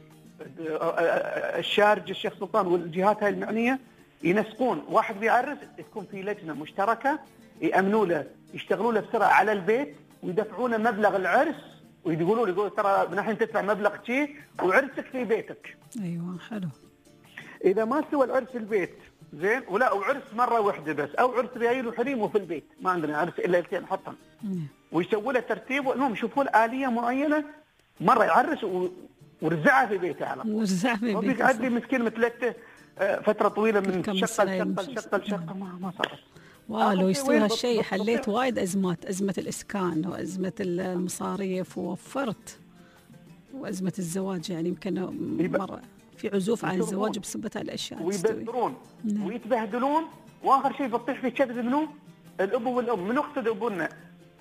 الشارجه الشيخ سلطان والجهات هاي المعنيه ينسقون، واحد بيعرس تكون في لجنه مشتركه يامنوا له يشتغلوا له بسرعه على البيت ويدفعونه مبلغ العرس، ويقولوا له يقولوا ترى من الحين تدفع مبلغ شيء وعرسك في بيتك. ايوه حلو. اذا ما سوى العرس البيت زين ولا وعرس مره واحده بس او عرس ريايل وحريم وفي البيت، ما عندنا عرس الا ليلتين حطهم. ويسووا له ترتيب، المهم يشوفوا له اليه معينه، مره يعرس ورزعها في بيته على طول. ورزعها في بيته. وبيقعد لي مسكين مثلته فتره طويله من شقه لشقه لشقه لشقه ما ما صارت. والو يستوي هالشيء حليت وايد ازمات، ازمه الاسكان وازمه المصاريف ووفرت، وازمه الزواج يعني يمكن مره في عزوف عن الزواج بسبب هالاشياء. ويبذرون ويتبهدلون، واخر شيء بتطيح في كبد منو؟ الاب والام. من اقصد ابونا؟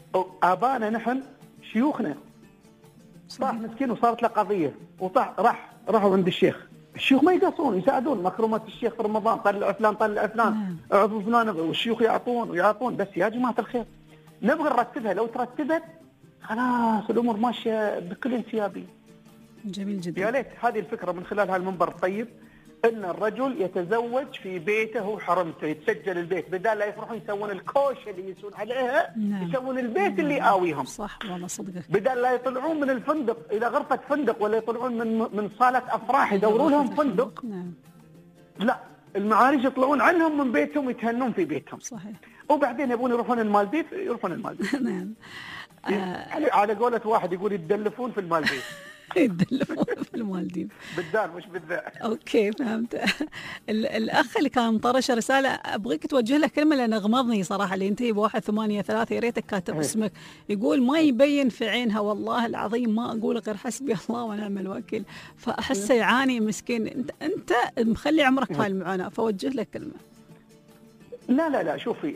ابانا نحن شيوخنا. طاح مسكين وصارت له قضيه وطاح راح راحوا عند الشيخ. الشيوخ ما يقصرون يساعدون، مكرمات الشيخ في رمضان طلع فلان طلع فلان عضو فلان، والشيوخ يعطون ويعطون. بس يا جماعه الخير نبغى نرتبها، لو ترتبت خلاص الامور ماشيه بكل انسيابيه. جميل جدا. يا ليت هذه الفكره من خلال هالمنبر الطيب ان الرجل يتزوج في بيته وحرمته، يتسجل البيت بدال لا يروحون يسوون الكوشه اللي يسون عليها. نعم. يسوون البيت نعم. اللي يقاويهم. صح والله صدقك. بدال لا يطلعون من الفندق الى غرفه فندق ولا يطلعون من من صاله افراح يدوروا لهم فندق. نعم. لا المعارج يطلعون عنهم من بيتهم يتهنون في بيتهم. صحيح. وبعدين يبون يروحون المالديف يروحون المالديف. نعم. آه. على قولة واحد يقول يتدلفون في المالديف. يدلفون في المالديف. بالدال مش بالذاء. اوكي فهمت. الاخ اللي كان مطرش رساله ابغيك توجه له كلمه لان غمضني صراحه، اللي ينتهي بواحد ثمانية ثلاثة، يا ريتك كاتب هي. اسمك. يقول ما يبين في عينها والله العظيم ما اقول غير حسبي الله ونعم الوكيل، فاحسه يعاني مسكين. انت انت مخلي عمرك هاي المعاناه، فوجه له كلمه. لا لا لا شوفي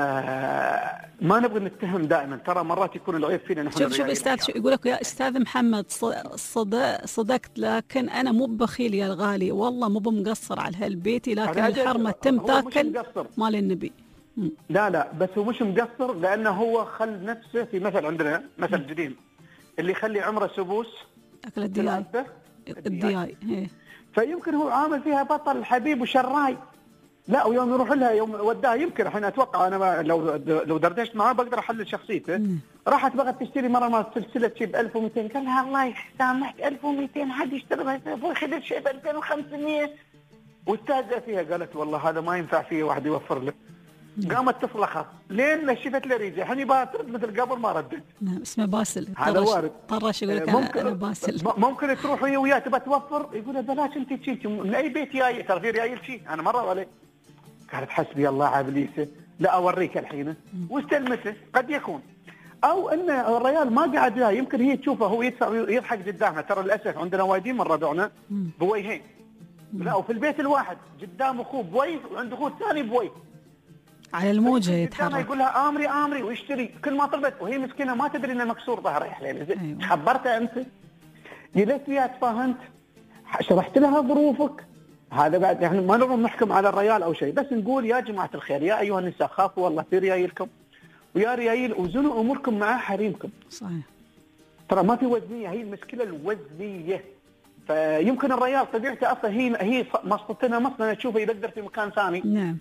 آه ما نبغى نتهم دائما، ترى مرات يكون العيب فينا نحن. شوف شوف استاذ شو يقول لك يا استاذ محمد، صدق صدقت لكن انا مو بخيل يا الغالي، والله مو بمقصر على هالبيتي، لكن الحرمه تم تاكل مال النبي. م. لا لا بس هو مش مقصر، لانه هو خل نفسه في مثل عندنا مثل جديد اللي يخلي عمره سبوس اكل الدياي. الدياي هي. فيمكن هو عامل فيها بطل حبيب وشراي. لا ويوم يروح لها يوم وداها يمكن الحين اتوقع انا ما لو لو دردشت معاه بقدر احلل شخصيته. راحت بغت تشتري مره ما سلسله شيء ب ألف ومئتين، قال لها الله يسامحك ألف ومئتين حد يشتري ابوي خذ شيء ب ألفين وخمسمئة واستهزأ فيها. قالت والله هذا ما ينفع فيه واحد يوفر له. قامت تفلخها لين نشفت له ريجه، الحين يبغى ترد مثل قبل ما ردت. نعم اسمه باسل. هذا وارد. طرش يقول لك انا, أنا باسل. ممكن تروح وياه وياه تبى توفر، يقول بلاش انت تشيلي من اي بيت جاي، ترى في ريايل شيء انا مره عليه. قالت حسبي الله عبليسه، لا اوريك الحين. واستلمته قد يكون، او ان الريال ما قاعد جاي، يمكن هي تشوفه هو يدفع ويضحك قدامها. ترى للاسف عندنا وايدين من ربعنا بويهين، لا وفي البيت الواحد قدام اخوه بويه وعند اخوه الثاني بويه على الموجه يتحرك. يقول لها امري امري ويشتري كل ما طلبت، وهي مسكينه ما تدري انه مكسور ظهره يا حليل. أيوة. خبرتها انت؟ جلست وياها تفاهمت، شرحت لها ظروفك. هذا بعد يعني ما نبغى نحكم على الريال او شيء، بس نقول يا جماعه الخير يا ايها النساء خافوا والله في ريايلكم، ويا ريايل وزنوا اموركم مع حريمكم. صحيح. ترى ما في وزنيه، هي المشكله الوزنيه. فيمكن الريال طبيعته اصلا هي هي مصطنا مصطنا تشوفه يقدر في مكان ثاني. نعم.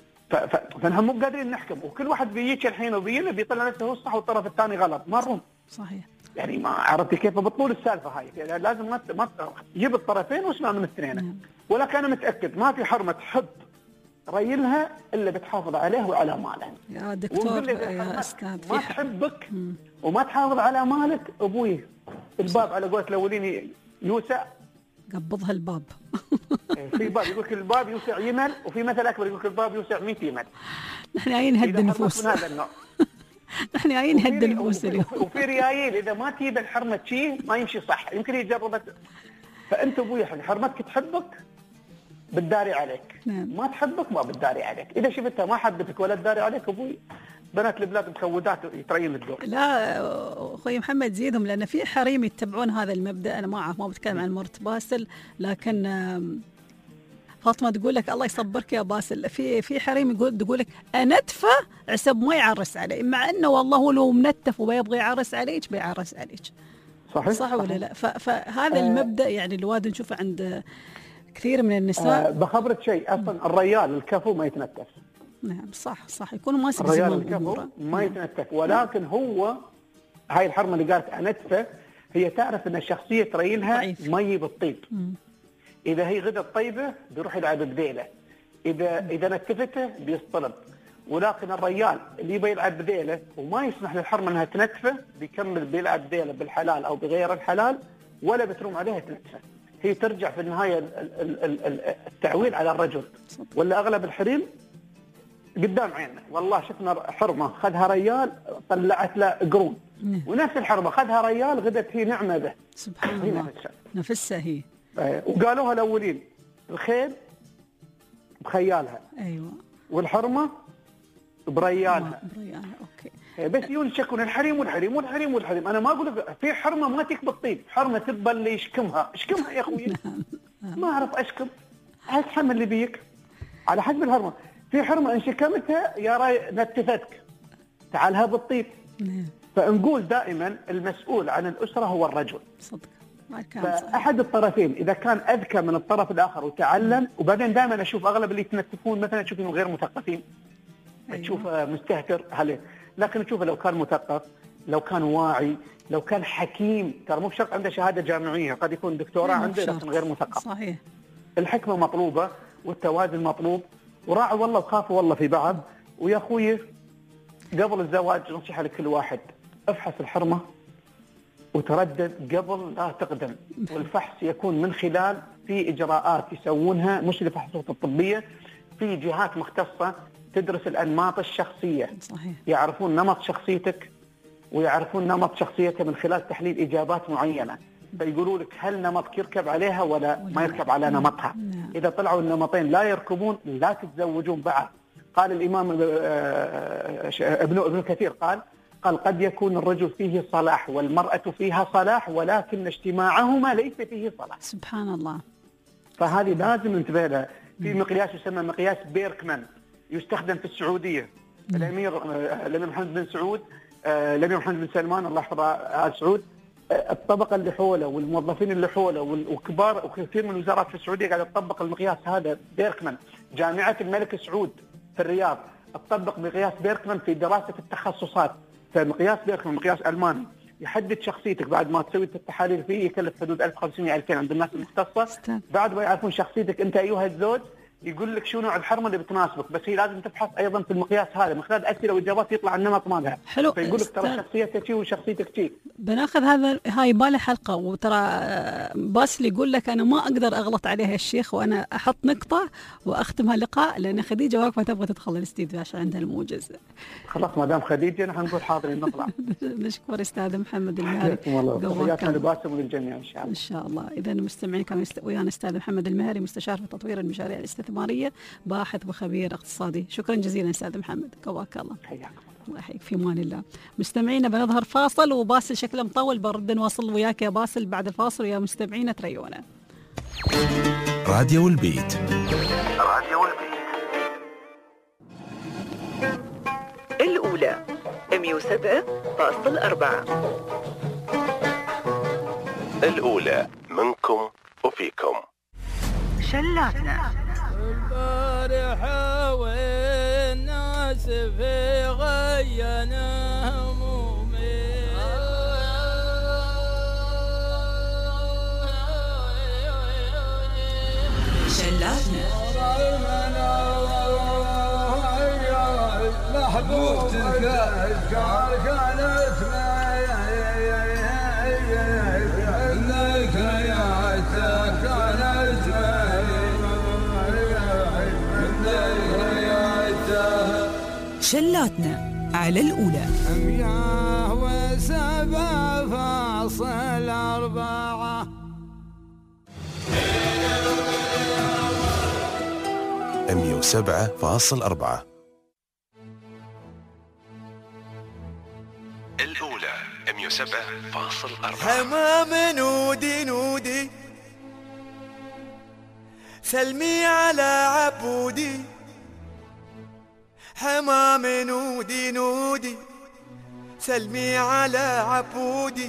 فنحن مو قادرين نحكم، وكل واحد بيجيك الحين وبينا بيطلع نفسه هو الصح والطرف الثاني غلط، ما نروم. صحيح. يعني ما عرفتي كيف بطول السالفه هاي، يعني لازم ما ما تجيب الطرفين واسمع من الاثنين. نعم. ولكن انا متاكد ما في حرمه تحب ريلها الا بتحافظ عليه وعلى ماله. يا دكتور يا استاذ ما تحبك مم. وما تحافظ على مالك ابوي الباب على قولة الاولين يوسع قبضها الباب. في باب يقول لك الباب يوسع يمل، وفي مثل اكبر يقول لك الباب يوسع مئة يمل. نحن جايين نهد النفوس. من هذا النوع. نحن جايين نهد النفوس اليوم. وفي ريايل اذا ما تجيب الحرمه شيء ما يمشي صح، يمكن يجربك. فانت ابوي حرمتك تحبك بتداري عليك، نعم. ما تحبك ما بتداري عليك، اذا شفتها ما حبتك ولا تداري عليك ابوي بنات البلاد مخودات يترين الدور. لا اخوي محمد زيدهم، لان في حريم يتبعون هذا المبدا. انا ما اعرف، ما بتكلم عن مرت باسل، لكن فاطمه تقول لك الله يصبرك يا باسل، في في حريم يقول تقول لك انتفه عسب ما يعرس علي، مع انه والله هو لو منتف وبيبغى يعرس عليك بيعرس عليك. صحيح صح ولا لا؟ فهذا آه المبدا يعني الواد نشوفه عند كثير من النساء. آه بخبرك شيء، اصلا الريال الكفو ما يتنتف. نعم صح صح، يكون ماسك الريال الكفو ما يتنتف، ولكن هو هاي الحرمه اللي قالت انتفه هي تعرف ان الشخصيه ترينها مي بالطيب. م. اذا هي غدت طيبه بيروح يلعب بديله، اذا اذا نتفته بيصطلب. ولكن الريال اللي يبي يلعب بديله وما يسمح للحرمه انها تنتفه بيكمل بيلعب بديله بالحلال او بغير الحلال، ولا بتروم عليها تنتفه. هي ترجع في النهايه التعويل على الرجل. ولا اغلب الحريم قدام عيننا، والله شفنا حرمه خذها ريال طلعت له قرون، ونفس الحرمه خذها ريال غدت هي نعمه به. سبحان الله، نفسها هي. وقالوها الاولين الخيل بخيالها، ايوه، والحرمه بريالها. بريالها اوكي. بس ينشكون الحريم والحريم والحريم والحريم. انا ما اقول لك في حرمه ما تكبر طيب، حرمه تبى اللي يشكمها، اشكمها يا اخوي. ما اعرف اشكم، اتحمل اللي بيك على حسب الحرمه. في حرمه ان شكمتها يا راي نتفتك، تعالها بالطيب. فنقول دائما المسؤول عن الاسره هو الرجل. صدق. فاحد الطرفين اذا كان اذكى من الطرف الاخر وتعلم، وبعدين دائما اشوف اغلب اللي يتنتفون مثلا تشوفهم غير مثقفين. أيوة. تشوفه مستهتر عليه، لكن تشوفه لو كان مثقف، لو كان واعي، لو كان حكيم، ترى مو بشرط عنده شهاده جامعيه، قد يكون دكتوراه عنده لكن غير مثقف. صحيح. الحكمه مطلوبه والتوازن مطلوب، وراعوا والله وخافوا والله في بعض. ويا اخوي قبل الزواج نصيحه لكل واحد، افحص الحرمه وتردد قبل لا تقدم. والفحص يكون من خلال في اجراءات يسوونها، مش الفحوصات الطبيه، في جهات مختصه تدرس الانماط الشخصيه. صحيح. يعرفون نمط شخصيتك ويعرفون نمط شخصيته من خلال تحليل اجابات معينه، فيقولوا لك هل نمطك يركب عليها ولا ما يركب على نمطها. نعم. اذا طلعوا النمطين لا يركبون لا تتزوجون بعض. قال الامام ابن ابن كثير قال قال قد يكون الرجل فيه صلاح والمراه فيها صلاح، ولكن اجتماعهما ليس فيه صلاح. سبحان الله. فهذه لازم ننتبه لها. في مقياس يسمى مقياس بيركمان يستخدم في السعوديه. الامير الامير محمد بن سعود الامير محمد بن سلمان الله يحفظه آل سعود، الطبقه اللي حوله والموظفين اللي حوله وكبار وكثير من الوزارات في السعوديه قاعده تطبق المقياس هذا بيركمان. جامعه الملك سعود في الرياض تطبق مقياس بيركمان في دراسه التخصصات. فمقياس بيركمان مقياس الماني يحدد شخصيتك بعد ما تسوي التحاليل فيه، يكلف حدود ألف وخمسمئة ألفين عند الناس المختصه. بعد ما يعرفون شخصيتك انت ايها الزوج يقول لك شو نوع الحرمه اللي بتناسبك، بس هي لازم تبحث ايضا في المقياس هذا من خلال اسئله واجابات يطلع النمط مالها. حلو. فيقول لك ترى شخصيتك شي وشخصيتك شي. بناخذ هذا هاي باله حلقه، وترى باسل يقول لك انا ما اقدر اغلط عليها يا الشيخ، وانا احط نقطه واختمها لقاء، لان خديجه واقفه تبغى تدخل الاستديو عشان عندها الموجز. خلاص ما دام خديجه نحن نقول حاضرين نطلع. نشكر استاذ محمد المهري. تحياتنا لباسم وللجميع ان شاء الله. ان شاء الله. اذا مستمعين كانوا ويانا استاذ محمد المهري، مستشار في تطوير المشاريع الاستثماريه، باحث وخبير اقتصادي. شكرا جزيلا استاذ محمد، قواك الله. حياكم الله يحييك، في امان الله. مستمعينا بنظهر فاصل، وباسل شكله مطول، برد نواصل وياك يا باسل بعد الفاصل. يا مستمعينا تريونا. راديو البيت. راديو البيت الأولى مئة وسبعة فاصلة أربعة. الأولى منكم وفيكم. شلاتنا البارحة والناس في غينا همومي، شلاتنا محبوبتك كانت انك يا شلاتنا على الأولى. مياه وسبع فاصل أربعة. مية وسبعة فاصل أربعة. الأولى مية وسبعة فاصل أربعة. حمام نودي نودي سلمي على عبودي. حمام نودي نودي سلمي على عبودي.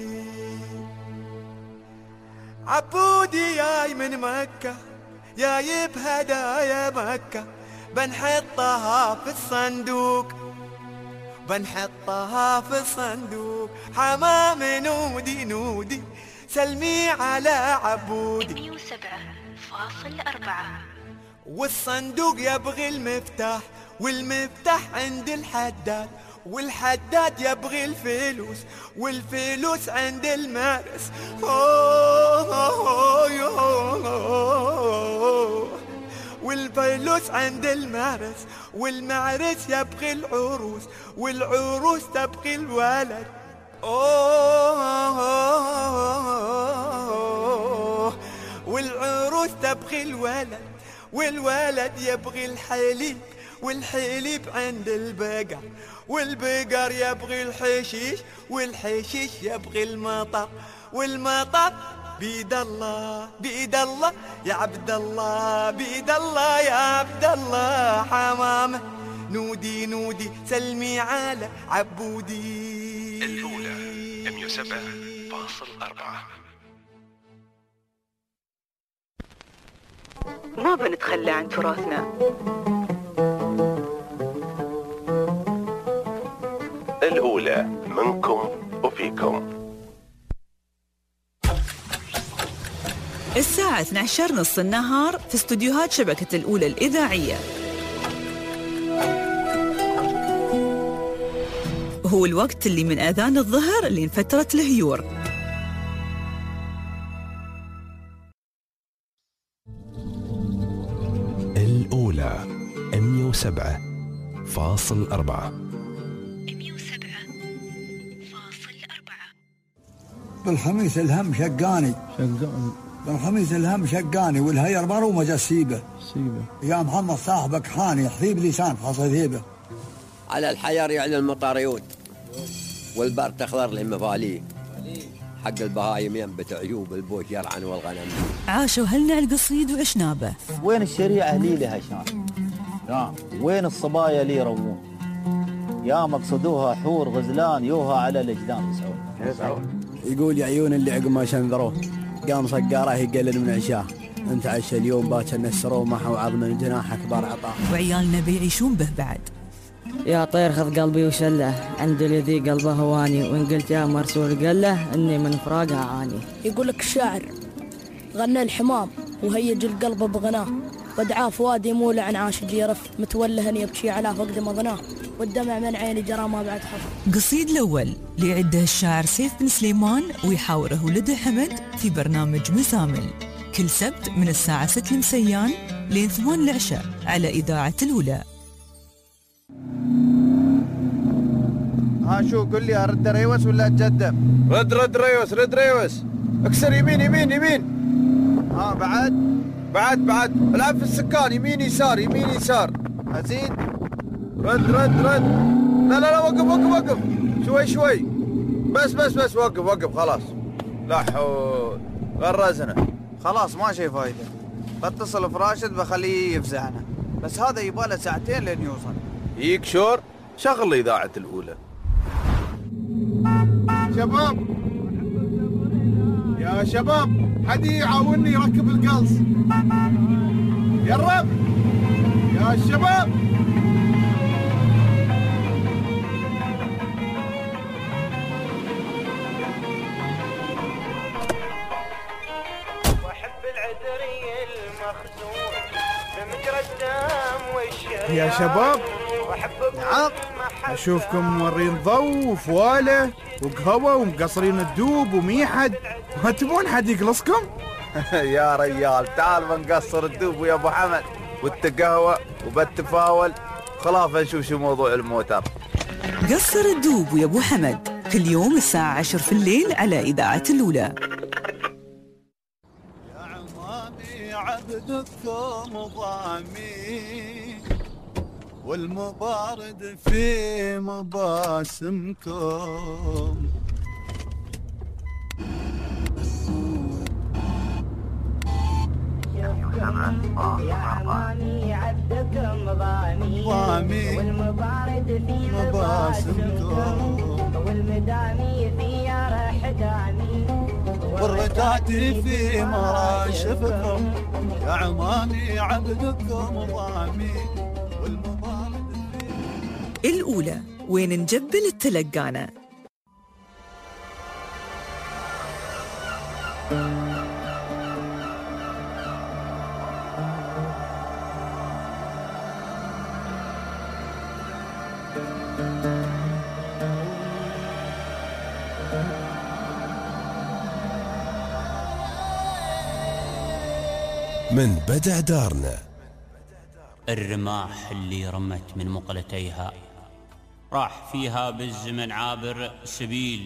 عبودي جاي من مكة جايب هدايا مكة بنحطها في الصندوق بنحطها في الصندوق. حمام نودي نودي سلمي على عبودي. مية وسبعة فاصل أربعة. والصندوق يبغي المفتاح والمفتاح عند الحداد والحداد يبغي الفلوس والفلوس عند المارس. والفلوس عند المارس والمعرس يبغي العروس والعروس تبغي الولد. والعروس تبغي الولد والولد يبغي الحليب والحليب عند البقر والبقر يبغي الحشيش والحشيش يبغي المطر والمطر بيد الله بيد الله يا عبد الله بيد الله يا عبد الله. حمامة نودي نودي سلمي على عبودي. الأولى مية وسبعة فاصل أربعة. ما بنتخلى عن تراثنا. الأولى منكم وفيكم. الساعة اثني عشر نص النهار في استوديوهات شبكة الأولى الإذاعية. هو الوقت اللي من أذان الظهر لين فترة الهيور. الأولى مية وسبعة فاصل أربعة. مية وسبعة فاصل أربعة. بالخميس الهم شقاني شقاني بالخميس الهم شقاني والهير مرومة جسيبة سيبة. يا محمد صاحبك حاني حثيب لسان حصل هيبة. على الحيار يعلى المطار يود والبر تخضر للمفاليه. حق البهايم ينبت عيوب البوش يرعن والغنم. عاشوا هلنا القصيد وعشنابه. وين الشريعة لي لها شان؟ نعم. وين الصبايا لي روون؟ يا مقصدوها حور غزلان يوها على الجدان يسعون يسعون. يقول يا عيون اللي عقب ما شنذروه قام صقاره يقلل من عشاه. انت عشا اليوم باكر نسروه ما حو عظم من جناحك بار عطاه. وعيالنا بيعيشون به بعد. يا طير خذ قلبي وشله عند الذي قلبه هواني وإن قلت يا مرسول قال له إني من فراقها عاني. يقول لك الشاعر غنى الحمام وهيج القلب بغناه ودعاه فؤادي مولع عن عاشق يرف متوله أن يبكي على فقد مضناه والدمع من عيني جرى ما بعد حف. قصيد الأول ليعده الشاعر سيف بن سليمان ويحاوره ولده حمد في برنامج مزامل كل سبت من الساعة ستة المسيان لين ثمان العشاء على إذاعة الأولى. ها شو قل لي ارد ريوس ولا اتقدم؟ رد رد ريوس رد ريوس اكسر يمين يمين يمين. ها بعد بعد بعد العب في السكان يمين يسار يمين يسار. ازيد رد رد رد. لا لا لا وقف وقف وقف شوي شوي بس بس بس وقف وقف خلاص. لا حول غرزنا خلاص ما شي فايده. بتصل براشد بخليه يفزعنا بس هذا يباله ساعتين لين يوصل. ييك شور شغل اذاعه الاولى. شباب يا شباب حد يعاوني يركب القلص يا الرب يا الشباب. واحب العذري المخزون بمجرى الدم والشريان. يا شباب نعم اشوفكم مورين ضو وفواله وقهوه ومقصرين الدوب وميحد. ما تبون حد يقلصكم؟ يا ريال تعال بنقصر الدوب ويا ابو حمد والتقهوه وبالتفاول خلاص نشوف شو موضوع الموتر. قصر الدوب ويا ابو حمد كل يوم الساعة عشر في الليل على إذاعة الأولى. يا عمامي عبدكم ضامي والمبارد في مباسمكم. يا عمامي عبدكم ضامي والمبارد في مباسمكم والمدامي في رحداني والرتاتي في مراشفكم. يا عمامي عبدكم ضامي والمبارد في الأولى وين نجبل التلقانة. من بدع دارنا. الرماح اللي رمت من مقلتيها راح فيها بالزمن عابر سبيل.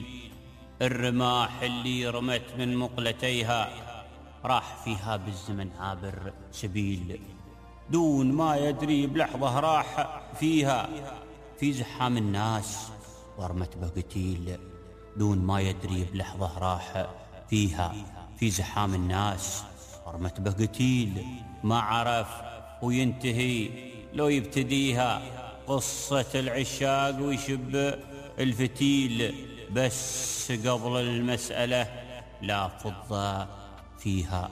الرماح اللي رمت من مقلتيها راح فيها بالزمن عابر سبيل. دون ما يدري بلحظة راح فيها في زحام الناس ورمت بقتيل. دون ما يدري بلحظة راح فيها في زحام الناس ورمت بقتيل. ما عرف وينتهي لو يبتديها قصة العشاق ويشب الفتيل. بس قبل المسألة لا فضة فيها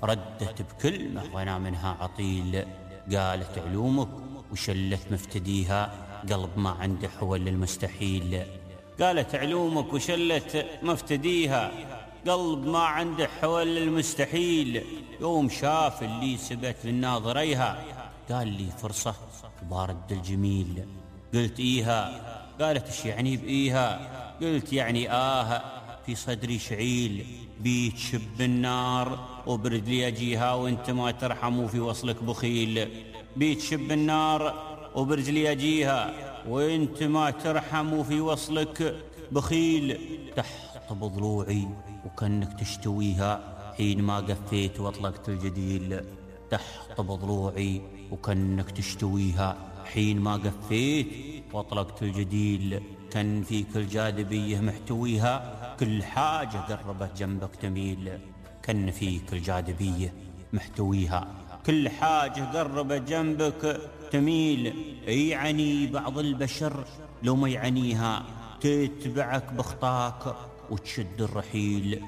ردت بكلمة وانا منها عطيل. قالت علومك وشلت مفتديها قلب ما عنده حول المستحيل. قالت علومك وشلت مفتديها قلب ما عنده حول المستحيل. يوم شاف اللي سبت من ناظريها قال لي فرصة بارد الجميل. قلت إيها قالت ايش يعني بإيها. قلت يعني آه في صدري شعيل بيت شب النار وبرد لي أجيها وانت ما ترحم وفي وصلك بخيل. بيت شب النار وبرد لي أجيها وانت ما ترحم وفي وصلك بخيل. تحت بضلوعي وكأنك تشتويها حين ما قفيت واطلقت الجديل. تحت بضلوعي وكأنك تشتويها حين ما قفيت واطلقت الجديل. كان فيك الجاذبية محتويها كل حاجة قربت جنبك تميل. كان فيك الجاذبية محتويها كل حاجة قربت جنبك تميل. يعني بعض البشر لو ما يعنيها تتبعك بخطاك وتشد الرحيل.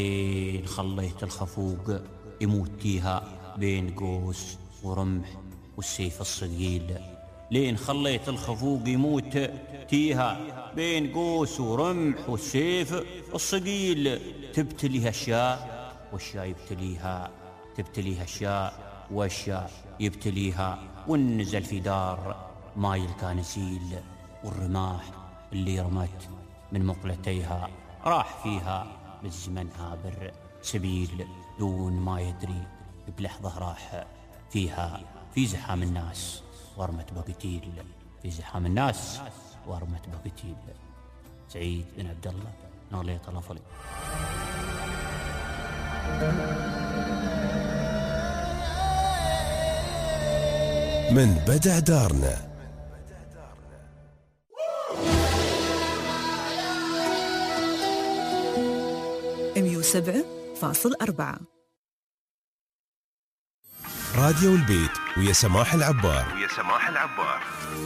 لين خليت الخفوق يموت فيها بين قوس ورمح والسيف الصقيل. لين خليت الخفوق يموت تيها بين قوس ورمح والسيف الصقيل. تبتليها اشياء واشياء يبتليها. تبتليها اشياء واشياء يبتليها. والنزل في دار ما يلقى نزيل. والرماح اللي رمت من مقلتيها راح فيها بالزمن عابر سبيل. دون ما يدري بلحظة راح فيها في زحام الناس ورمت بقتيل. في زحام الناس ورمت بقتيل. سعيد بن عبد الله نغليط الأفلي. من بدع دارنا. مية وسبعة فاصل أربعة راديو البيت ويا سماح العبار. ويا سماح العبار.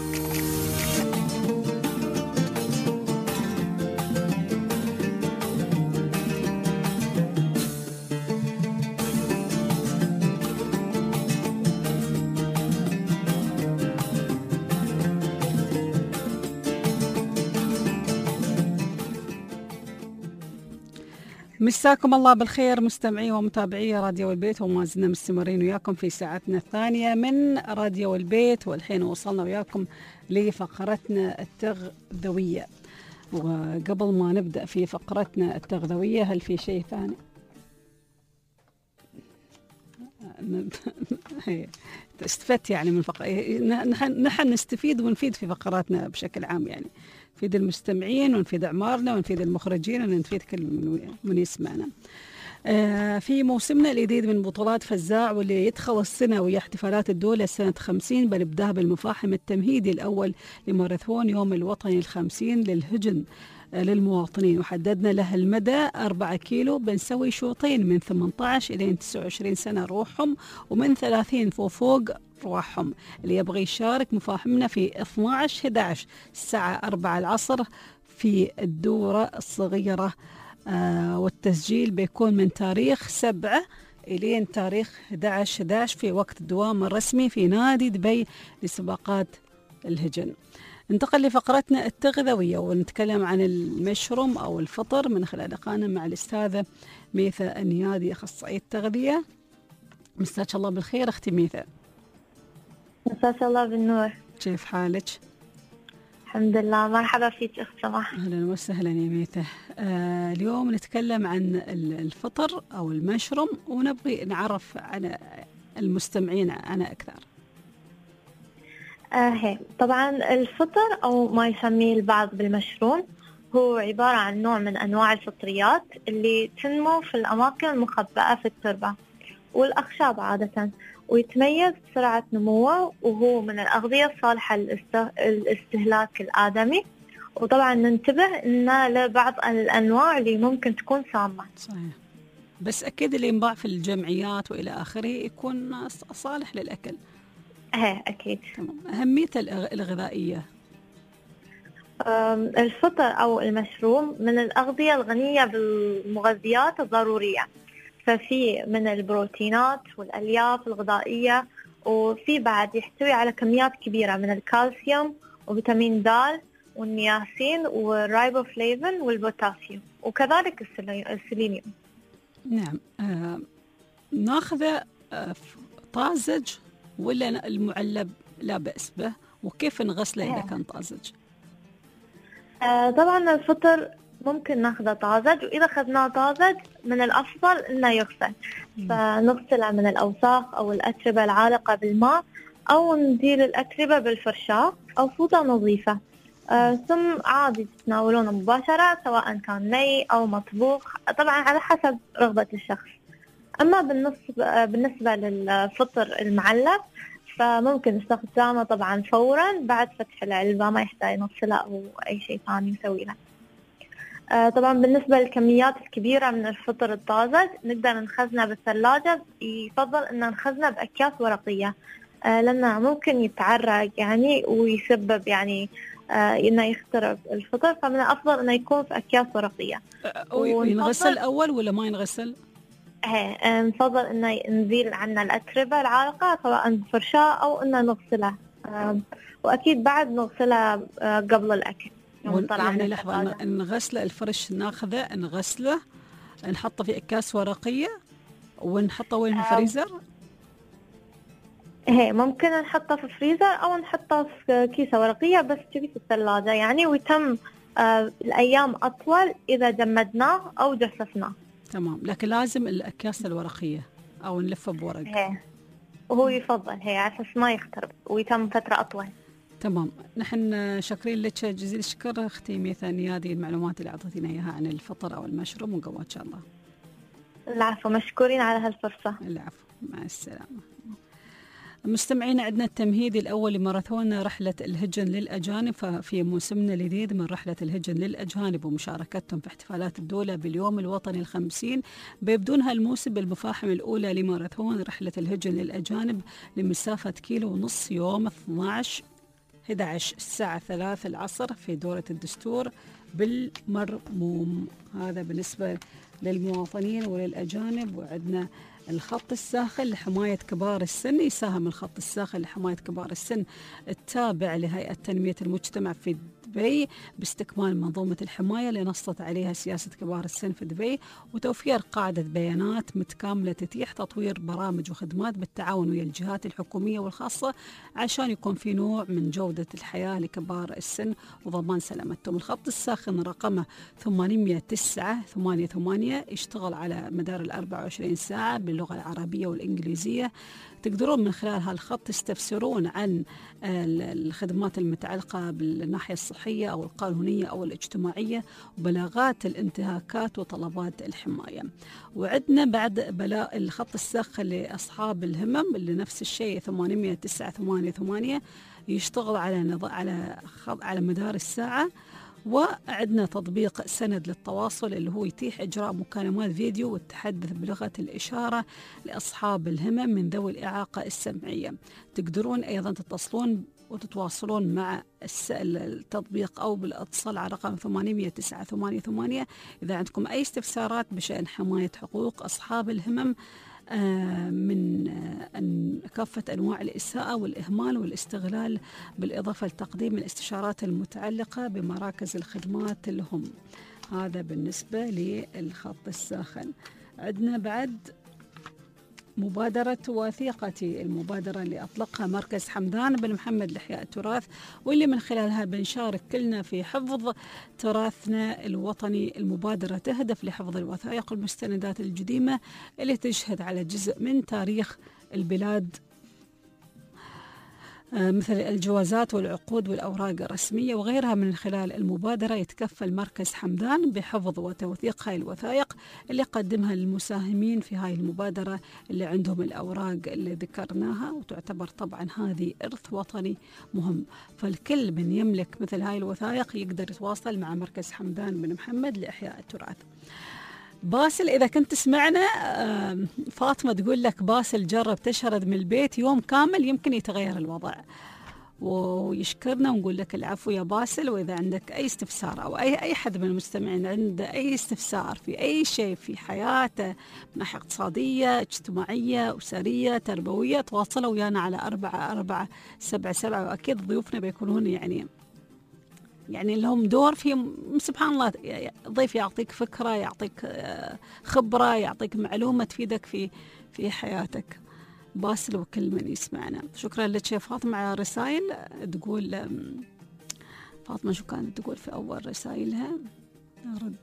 مساكم الله بالخير مستمعي ومتابعي راديو البيت، وما زلنا مستمرين وياكم في ساعتنا الثانية من راديو البيت. والحين وصلنا وياكم لفقرتنا التغذوية. وقبل ما نبدأ في فقرتنا التغذوية هل في شيء ثاني؟ استفدت يعني من فق... نحن نستفيد ونفيد في فقراتنا بشكل عام، يعني نفيد المستمعين ونفيد أعمارنا ونفيد المخرجين ونفيد كل من, من يسمعنا. آه في موسمنا الجديد من بطولات فزاع واللي يدخل السنة وهي احتفالات الدولة سنة خمسين، بنبدأها بالمفاحم التمهيدي الأول لماراثون يوم الوطني الخمسين للهجن للمواطنين، وحددنا له المدى أربعة كيلو. بنسوي شوطين من ثمانية عشر إلى تسعة وعشرين سنة روحهم، ومن ثلاثين فوق رواحهم. اللي يبغى يشارك مفاهمنا في اثني عشر أحد عشر الساعة أربعة العصر في الدورة الصغيرة. آه والتسجيل بيكون من تاريخ سبعة إلى تاريخ أحد عشر أحد عشر في وقت الدوام الرسمي في نادي دبي لسباقات الهجن. ننتقل لفقرتنا التغذوية ونتكلم عن المشروم أو الفطر من خلال لقاءنا مع الأستاذة ميثا النيادي أخصائية التغذية. مساك الله بالخير أختي ميثا. مساك الله بالنور. كيف حالك؟ الحمد لله. مرحبا فيك أخت سماح. أهلا وسهلا يا ميثا. آه اليوم نتكلم عن الفطر أو المشروم، ونبغي نعرف على المستمعين عنه أكثر. آه هي. طبعا الفطر أو ما يسميه البعض بالمشروم هو عبارة عن نوع من أنواع الفطريات اللي تنمو في الأماكن المخبأة في التربة والأخشاب عادة، ويتميز بسرعة نموه، وهو من الأغذية الصالحة للاستهلاك الآدمي. وطبعا ننتبه إن لبعض الأنواع اللي ممكن تكون سامة. صحيح. بس أكيد اللي ينباع في الجمعيات وإلى آخره يكون صالح للأكل. ايه أكيد. تمام. أهميته الغذائية. الفطر أو المشروم من الأغذية الغنية بالمغذيات الضرورية، ففي من البروتينات والألياف الغذائية، وفي بعد يحتوي على كميات كبيرة من الكالسيوم وفيتامين د والنياسين والرايبوفلافين والبوتاسيوم، وكذلك السيلينيوم. نعم. آه ناخذه آه طازج ولا المعلب لا بأس به، وكيف نغسله إذا كان طازج؟ آه طبعا الفطر ممكن ناخذه طازج، وإذا أخذناه طازج من الأفضل إنه يغسل، فنغسله من الأوساخ أو الأتربة العالقة بالماء، أو نزيل الأتربة بالفرشاة أو فوطة نظيفة. آه ثم عادي تتناولونه مباشرة سواء كان ني أو مطبوخ، طبعا على حسب رغبة الشخص. أما بالنسبة بالنسبة للفطر المعلب فممكن استخدامه طبعا فورا بعد فتح العلبة، ما يحتاج نغسله أو أي شيء ثاني نسوي له. آه طبعا بالنسبة للكميات الكبيرة من الفطر الطازج نقدر نخزنه بالثلاجة، يفضل أن نخزنه بأكياس ورقية، آه لأنه ممكن يتعرق يعني ويسبب يعني آه إنه يخترق الفطر، فمن الأفضل إنه يكون في أكياس ورقية. ينغسل أول ولا ما ينغسل؟ ايه نفضل إنه نزيل عنا الأتربة العالقة سواء بفرشاة أو إنه نغسلها، آه وأكيد بعد نغسلها آه قبل الأكل. يعني لحظة، نغسل الفرش ناخذه نغسله نحطه في أكياس ورقية ونحطه وين في الفريزر؟ ايه ممكن نحطه في الفريزر أو نحطه في كيسة ورقية بس تبي في الثلاجة يعني، ويتم آه الأيام أطول إذا جمدناه أو جففناه. تمام، لكن لازم الأكياس الورقية أو نلفه بورق. ايه وهو يفضل هي على أساس ما يخترب ويتم فترة أطول. تمام. نحن شاكرين لك جزيل الشكر أختي ميثا النيادي، المعلومات اللي أعطيتينا إياها عن الفطر أو المشروم، وقوة إن شاء الله. العفو، مشكورين على هالفرصة. العفو، مع السلامة. مستمعين، عندنا التمهيدي الأول لماراثون رحلة الهجن للأجانب، ففي موسمنا الجديد من رحلة الهجن للأجانب ومشاركتهم في احتفالات الدولة باليوم الوطني الخمسين، بيبدون هالموسم بالمفاحم الأولى لماراثون رحلة الهجن للأجانب لمسافة كيلو ونص يوم اثني عشر أحد عشر الساعة ثلاثة العصر في دورة الدستور بالمرموم. هذا بالنسبة للمواطنين وللأجانب. وعندنا الخط الساخن لحماية كبار السن، يساهم الخط الساخن لحماية كبار السن التابع لهيئة تنمية المجتمع في دبي باستكمال منظومة الحماية اللي نصت عليها سياسة كبار السن في دبي، وتوفير قاعدة بيانات متكاملة تتيح تطوير برامج وخدمات بالتعاون ويا الجهات الحكومية والخاصة عشان يكون في نوع من جودة الحياة لكبار السن وضمان سلامتهم. الخط الساخن رقمه ثمانمئة وتسعة ثمانية ثمانية يشتغل على مدار الأربع وعشرين ساعة باللغة العربية والإنجليزية. تقدرون من خلال هالخط تستفسرون عن الخدمات المتعلقة بالناحية الصحية أو القانونية أو الاجتماعية وبلاغات الانتهاكات وطلبات الحماية. وعندنا بعد بلاغ الخط الساخن لأصحاب الهمم اللي نفس الشيء ثمانمئة وتسعة ثمانية ثمانية يشتغل على نض... على خط... على مدار الساعة. وعندنا تطبيق سند للتواصل اللي هو يتيح إجراء مكالمات فيديو والتحدث بلغة الإشارة لأصحاب الهمم من ذوي الإعاقة السمعية. تقدرون أيضا تتصلون وتتواصلون مع التطبيق أو بالاتصال على رقم ثمانمئة وتسعة ثمانية ثمانية إذا عندكم أي استفسارات بشأن حماية حقوق أصحاب الهمم من كافة أنواع الإساءة والإهمال والاستغلال، بالإضافة لتقديم الاستشارات المتعلقة بمراكز الخدمات لهم. هذا بالنسبة للخط الساخن. عندنا بعد مبادرة وثيقتي، المبادرة اللي أطلقها مركز حمدان بن محمد لإحياء التراث، واللي من خلالها بنشارك كلنا في حفظ تراثنا الوطني. المبادرة تهدف لحفظ الوثائق والمستندات القديمة اللي تشهد على جزء من تاريخ البلاد مثل الجوازات والعقود والأوراق الرسمية وغيرها. من خلال المبادرة يتكفل مركز حمدان بحفظ وتوثيق هاي الوثائق اللي قدمها للمساهمين في هاي المبادرة اللي عندهم الأوراق اللي ذكرناها، وتعتبر طبعا هذه إرث وطني مهم. فالكل من يملك مثل هاي الوثائق يقدر يتواصل مع مركز حمدان بن محمد لإحياء التراث. باسل إذا كنت تسمعنا، فاطمة تقول لك باسل جرب تشرد من البيت يوم كامل يمكن يتغير الوضع، ويشكرنا ونقول لك العفو يا باسل. وإذا عندك أي استفسار أو أي أي حد من المستمعين عنده أي استفسار في أي شيء في حياته من ناحية اقتصادية اجتماعية أسرية تربوية، تواصلوا ويانا على أربعة أربعة سبعة سبعة، وأكيد ضيوفنا بيكونون يعني يعني لهم دور في سبحان الله. ضيف يعطيك فكرة، يعطيك خبرة، يعطيك معلومة تفيدك في في حياتك. باسل وكل من يسمعنا، شكرا لك يا فاطمة على رسائل. تقول فاطمة شو كانت تقول في أول رسائلها؟ أرد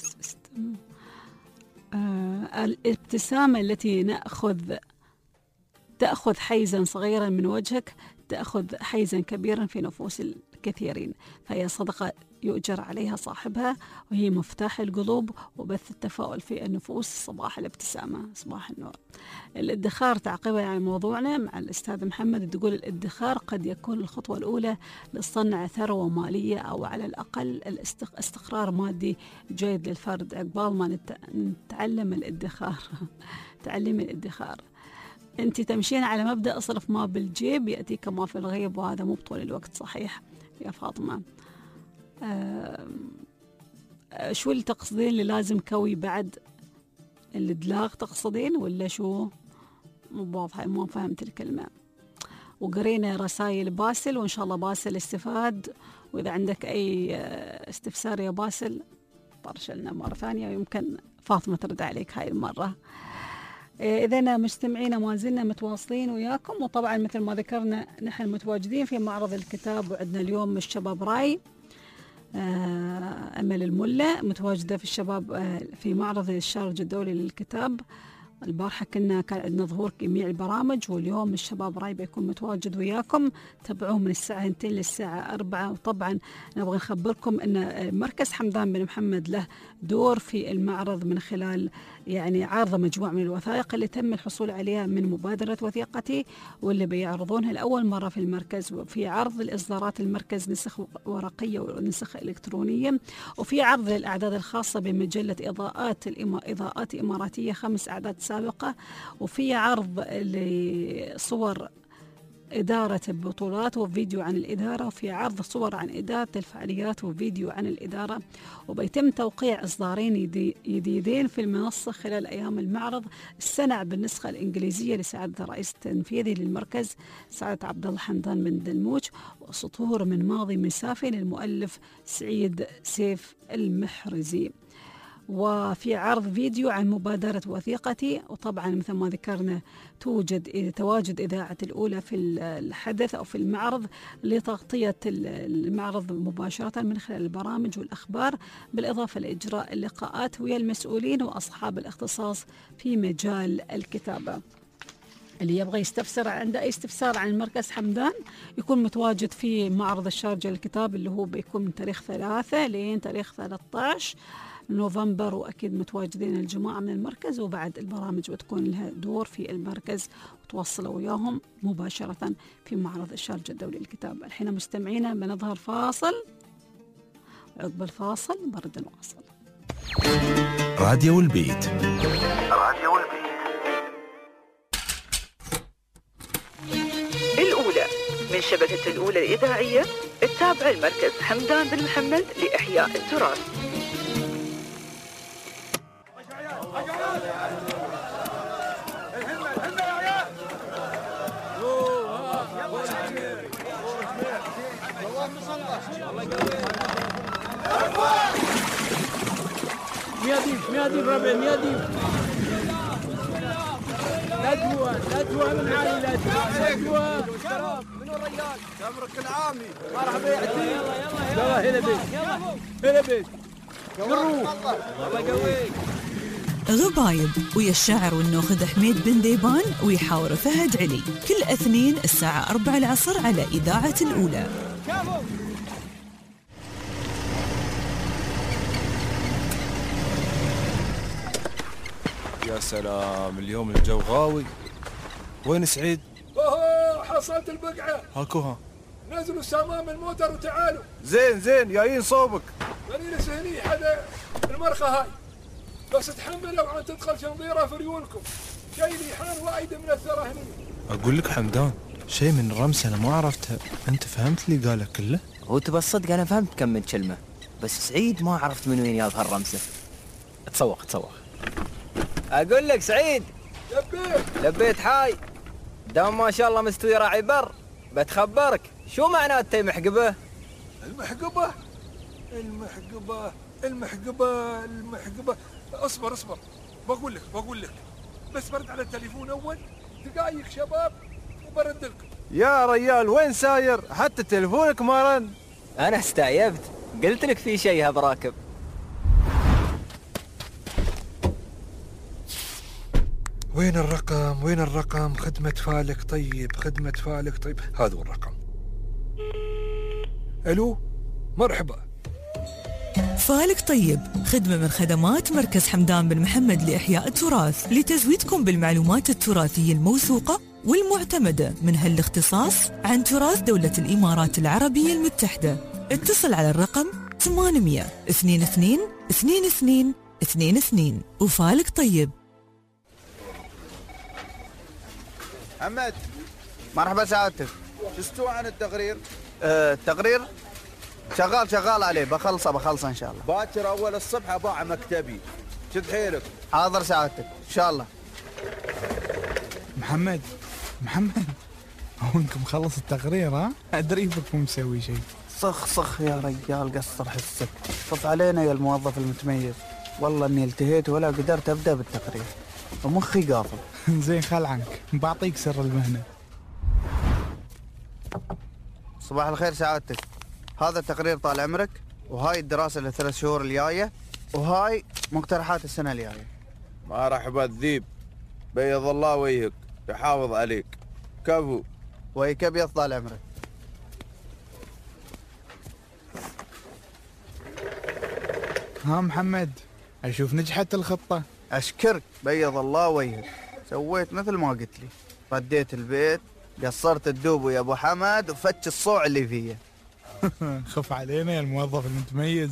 آه الابتسامة التي نأخذ تأخذ حيزا صغيرا من وجهك تأخذ حيزا كبيرا في نفوس الكثيرين، فهي صدقة يؤجر عليها صاحبها، وهي مفتاح القلوب وبث التفاؤل في النفوس. صباح الابتسامة، صباح النور. الادخار تعقيبا على موضوعنا مع الأستاذ محمد، تقول الادخار قد يكون الخطوة الأولى لصنع ثروة مالية أو على الأقل الاستقرار مادي جيد للفرد عقبال ما نتعلم الادخار. تعلم الادخار. أنت تمشين على مبدأ أصرف ما بالجيب يأتيك ما في الغيب، وهذا مو بطول الوقت. صحيح يا فاطمة. آه شو اللي تقصدين اللي لازم كوي بعد الدلاغ تقصدين ولا شو؟ مو واضحة، ما فهمت الكلمة. وقرينا رسائل باسل، وإن شاء الله باسل استفاد. وإذا عندك أي استفسار يا باسل طرشلنا مرة ثانية، ويمكن فاطمة ترد عليك هاي المرة. إذا مستمعين ما زلنا متواصلين وياكم، وطبعا مثل ما ذكرنا نحن متواجدين في معرض الكتاب، وعندنا اليوم الشباب راي أمل الملة متواجدة في الشباب في معرض الشارجة الدولي للكتاب. البارحة كنا كان عندنا ظهور جميع البرامج، واليوم الشباب راي بيكون متواجد وياكم. تابعوه من الساعة اثنين للساعة أربعة. وطبعا نبغى نخبركم أن مركز حمدان بن محمد له دور في المعرض من خلال يعني عرض مجموعة من الوثائق اللي تم الحصول عليها من مبادرة وثيقتي، واللي بيعرضونها لأول مرة في المركز. وفي عرض الإصدارات المركز نسخ ورقية ونسخ إلكترونية، وفي عرض للأعداد الخاصة بمجلة إضاءات إضاءات إماراتية خمس أعداد سابقة، وفي عرض لصور إدارة البطولات وفيديو عن الإدارة، وفي عرض صور عن إدارة الفعاليات وفيديو عن الإدارة. وبيتم توقيع إصدارين جديدين في المنصة خلال أيام المعرض، السنة بالنسخة الإنجليزية لسعادة الرئيس التنفيذي للمركز سعادة عبد الله حمدان بن دلموج، وسطور من ماضي مسافي للمؤلف سعيد سيف المحرزي. وفي عرض فيديو عن مبادرة وثيقتي، وطبعا مثل ما ذكرنا توجد تواجد إذاعة الأولى في الحدث أو في المعرض لتغطية المعرض مباشرة من خلال البرامج والأخبار، بالإضافة لإجراء اللقاءات ويا المسؤولين وأصحاب الاختصاص في مجال الكتابة. اللي يبغى يستفسر عنده أي استفسار عن المركز حمدان يكون متواجد في معرض الشارجة للكتاب اللي هو بيكون من تاريخ ثلاثة لين تاريخ ثلاثة عشر نوفمبر، وأكيد متواجدين الجماعة من المركز، وبعد البرامج بتكون لها دور في المركز وتوصلوا وياهم مباشرة في معرض الشارجة الدولي للكتاب. الحين مستمعينا بنظهر فاصل، عقب الفاصل برد نواصل. راديو البيت. راديو البيت الأولى من شبكة الأولى الإذاعية التابعة لمركز حمدان بن محمد لإحياء التراث. ميادين ميادين ربع ميادين لا تهوى لا تهوى من عالي لا تهوى منو الرجال تمرك العامي مرحبا يا عتيق يلا يلا هلا بيك هلا بيك نروح الله يقويك. غبايب ويا الشاعر والنوخذ حميد بن ديبان ويحاور فهد علي كل اثنين الساعة أربعة العصر على إذاعة الأولى. يا سلام اليوم الجو غاوي. وين سعيد؟ اوه حصلت البقعة. هاكوها. نزلوا السامام الموتر وتعالوا. زين زين جايين صوبك. بني سهني حدا المرخة هاي. بس تحملوا عن تدخل شنظيرة في ريولكم. شي ليحان وايد من الثرى هني. اقول لك حمدان شيء من الرمس انا ما عرفتها، انت فهمت اللي قاله كله؟ هو تبى الصدق انا فهمت كم من كلمة، بس سعيد ما عرفت من وين جاب هالرمسة. تسوق تسوق. اقول لك سعيد لبيت لبيت حاي دام ما شاء الله مستوي راعي بر. بتخبرك شو معناته المحقبه؟ المحقبه المحقبه المحقبه المحقبه اصبر اصبر بقول لك بقول لك بس برد على التليفون اول دقايق شباب وبرد لكم. يا ريال وين ساير؟ حتى تليفونك ما رن. انا استعيبت قلت لك في شيء براكب. وين الرقم وين الرقم؟ خدمة فالك طيب خدمة فالك طيب هذا هو الرقم. الو مرحبا. فالك طيب خدمة من خدمات مركز حمدان بن محمد لإحياء التراث لتزويدكم بالمعلومات التراثية الموثوقة والمعتمدة من هالاختصاص عن تراث دولة الإمارات العربية المتحدة. اتصل على الرقم ثمانمية اثنين اثنين اثنين اثنين اثنين اثنين. وفالك طيب. حمد مرحبا سعادتك. شو استوى عن التقرير؟ أه التقرير شغال شغال عليه بخلصه بخلصه ان شاء الله. باكر اول الصبح اباع مكتبي. شد حيلك. حاضر سعادتك ان شاء الله. محمد محمد هو انكم مخلص التقرير ها؟ ادري بك مو مسوي شيء. صخ صخ يا رجال قصر حسك. طف علينا يا الموظف المتميز. والله اني التهيت ولا قدرت ابدا بالتقرير ومخي قافل. زين خل عنك بعطيك سر المهنة. صباح الخير سعادتك. هذا التقرير طال عمرك، وهاي الدراسة للثلاث شهور الجاية، وهاي مقترحات السنة الجاية. ما راح بذيب بيض الله وجهك يحافظ عليك. كفو ويك ابيض طال عمرك. ها محمد اشوف نجحت الخطة. اشكرك بيض الله وجهك. سويت مثل ما قلت لي، رديت البيت قصرت الدوب يا ابو حمد وفتش الصوع اللي فيه. خف علينا يا الموظف المتميز.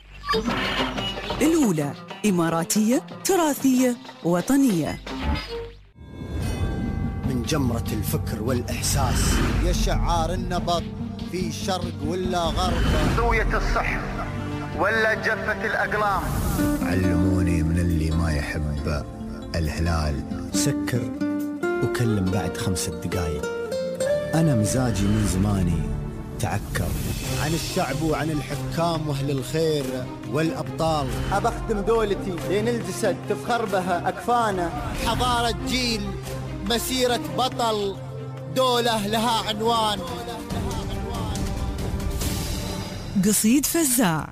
الأولى إماراتية تراثية وطنية. من جمرة الفكر والإحساس. يا شعار النبض في شرق ولا غرب، زوية الصح ولا جفة الأقلام. علموني من اللي ما يحب الهلال سكر وكلم بعد خمسة دقايق. أنا مزاجي من زماني تعكر عن الشعب وعن الحكام وأهل الخير والأبطال. أبخدم دولتي لين الجسد تفخر بها أكفانا. حضارة جيل، مسيرة بطل، دولة لها عنوان. قصيد فزاع.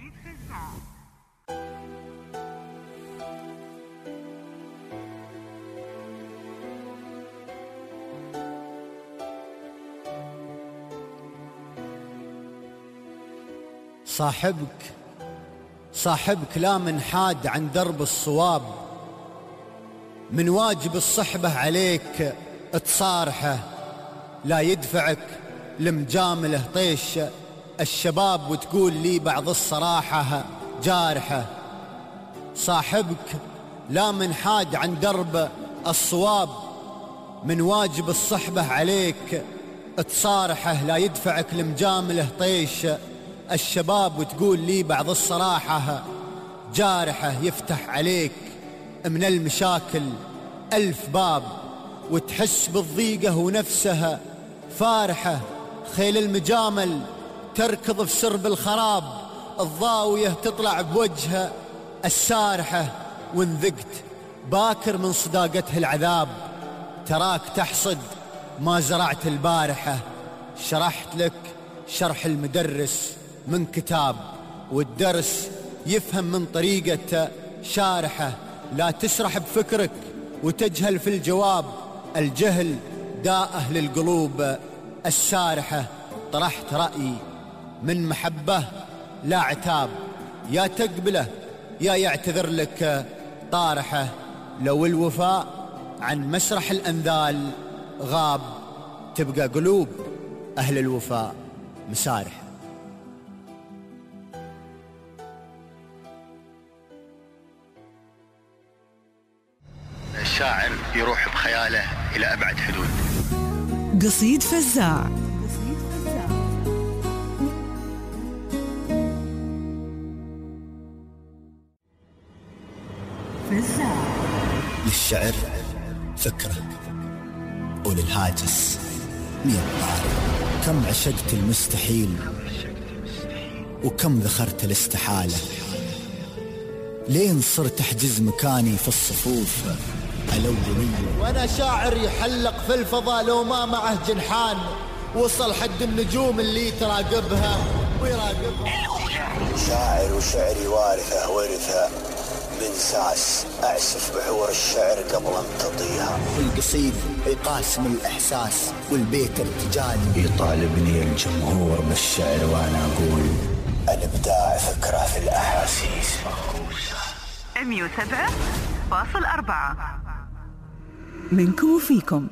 صاحبك صاحبك لا منحاد عن درب الصواب، من واجب الصحبة عليك تصارحه، لا يدفعك لمجامله طيش الشباب وتقول لي بعض الصراحة جارحة. صاحبك لا منحاد عن درب الصواب، من واجب الصحبة عليك تصارحه، لا يدفعك لمجامله طيش الشباب وتقول لي بعض الصراحة جارحة. يفتح عليك من المشاكل ألف باب وتحس بالضيقة ونفسها فارحة. خيل المجامل تركض في سرب الخراب، الضاوية تطلع بوجهها السارحة. وانذقت باكر من صداقتها العذاب، تراك تحصد ما زرعت البارحة. شرحت لك شرح المدرس من كتاب، والدرس يفهم من طريقة شارحة. لا تسرح بفكرك وتجهل في الجواب، الجهل داء أهل القلوب السارحة. طرحت رأيي من محبة لا عتاب، يا تقبله يا يعتذر لك طارحة. لو الوفاء عن مسرح الأنذال غاب، تبقى قلوب أهل الوفاء مسارحة. الشاعر يروح بخياله إلى أبعد حدود. قصيد فزاع. فزاع. للشعر فكرة وللهاجس مية طارق. كم عشقت المستحيل وكم ذخرت الاستحالة، لين صرت أحجز مكاني في الصفوف الأولية. وأنا شاعر يحلق في الفضاء لو ما معه جنحان، وصل حد النجوم اللي تراقبها ويراقبها. شاعر وشعري وارثة ورثة من ساس، أعسف بحور الشعر قبل أن تطيها. القصيد يقاسم الإحساس والبيت ارتجالي، يطالبني الجمهور بالشعر وأنا أقول الإبداع فكرة في الأحاسيس. مية وسبعة فاصل أربعة منكم وفيكم.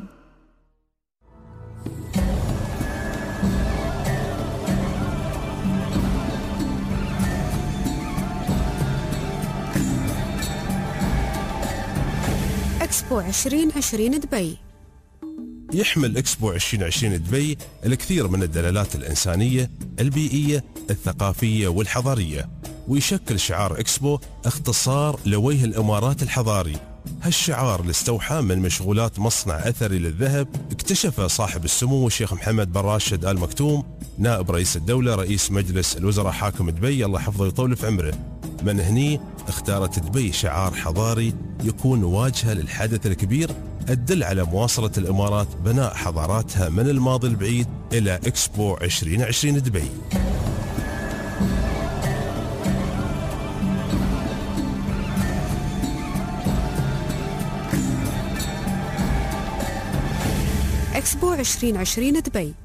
إكسبو عشرين عشرين دبي. يحمل إكسبو عشرين عشرين دبي الكثير من الدلالات الإنسانية، البيئية، الثقافية والحضارية، ويشكل شعار إكسبو اختصار لوجه الإمارات الحضاري. هالشعار اللي استوحى من مشغولات مصنع أثري للذهب اكتشفه صاحب السمو الشيخ محمد بن راشد آل مكتوم، نائب رئيس الدولة رئيس مجلس الوزراء حاكم دبي الله يحفظه ويطول في عمره. من هني اختارت دبي شعار حضاري يكون واجهة للحدث الكبير الدل على مواصلة الإمارات بناء حضاراتها من الماضي البعيد إلى إكسبو عشرين عشرين دبي. إكسبو عشرين عشرين دبي.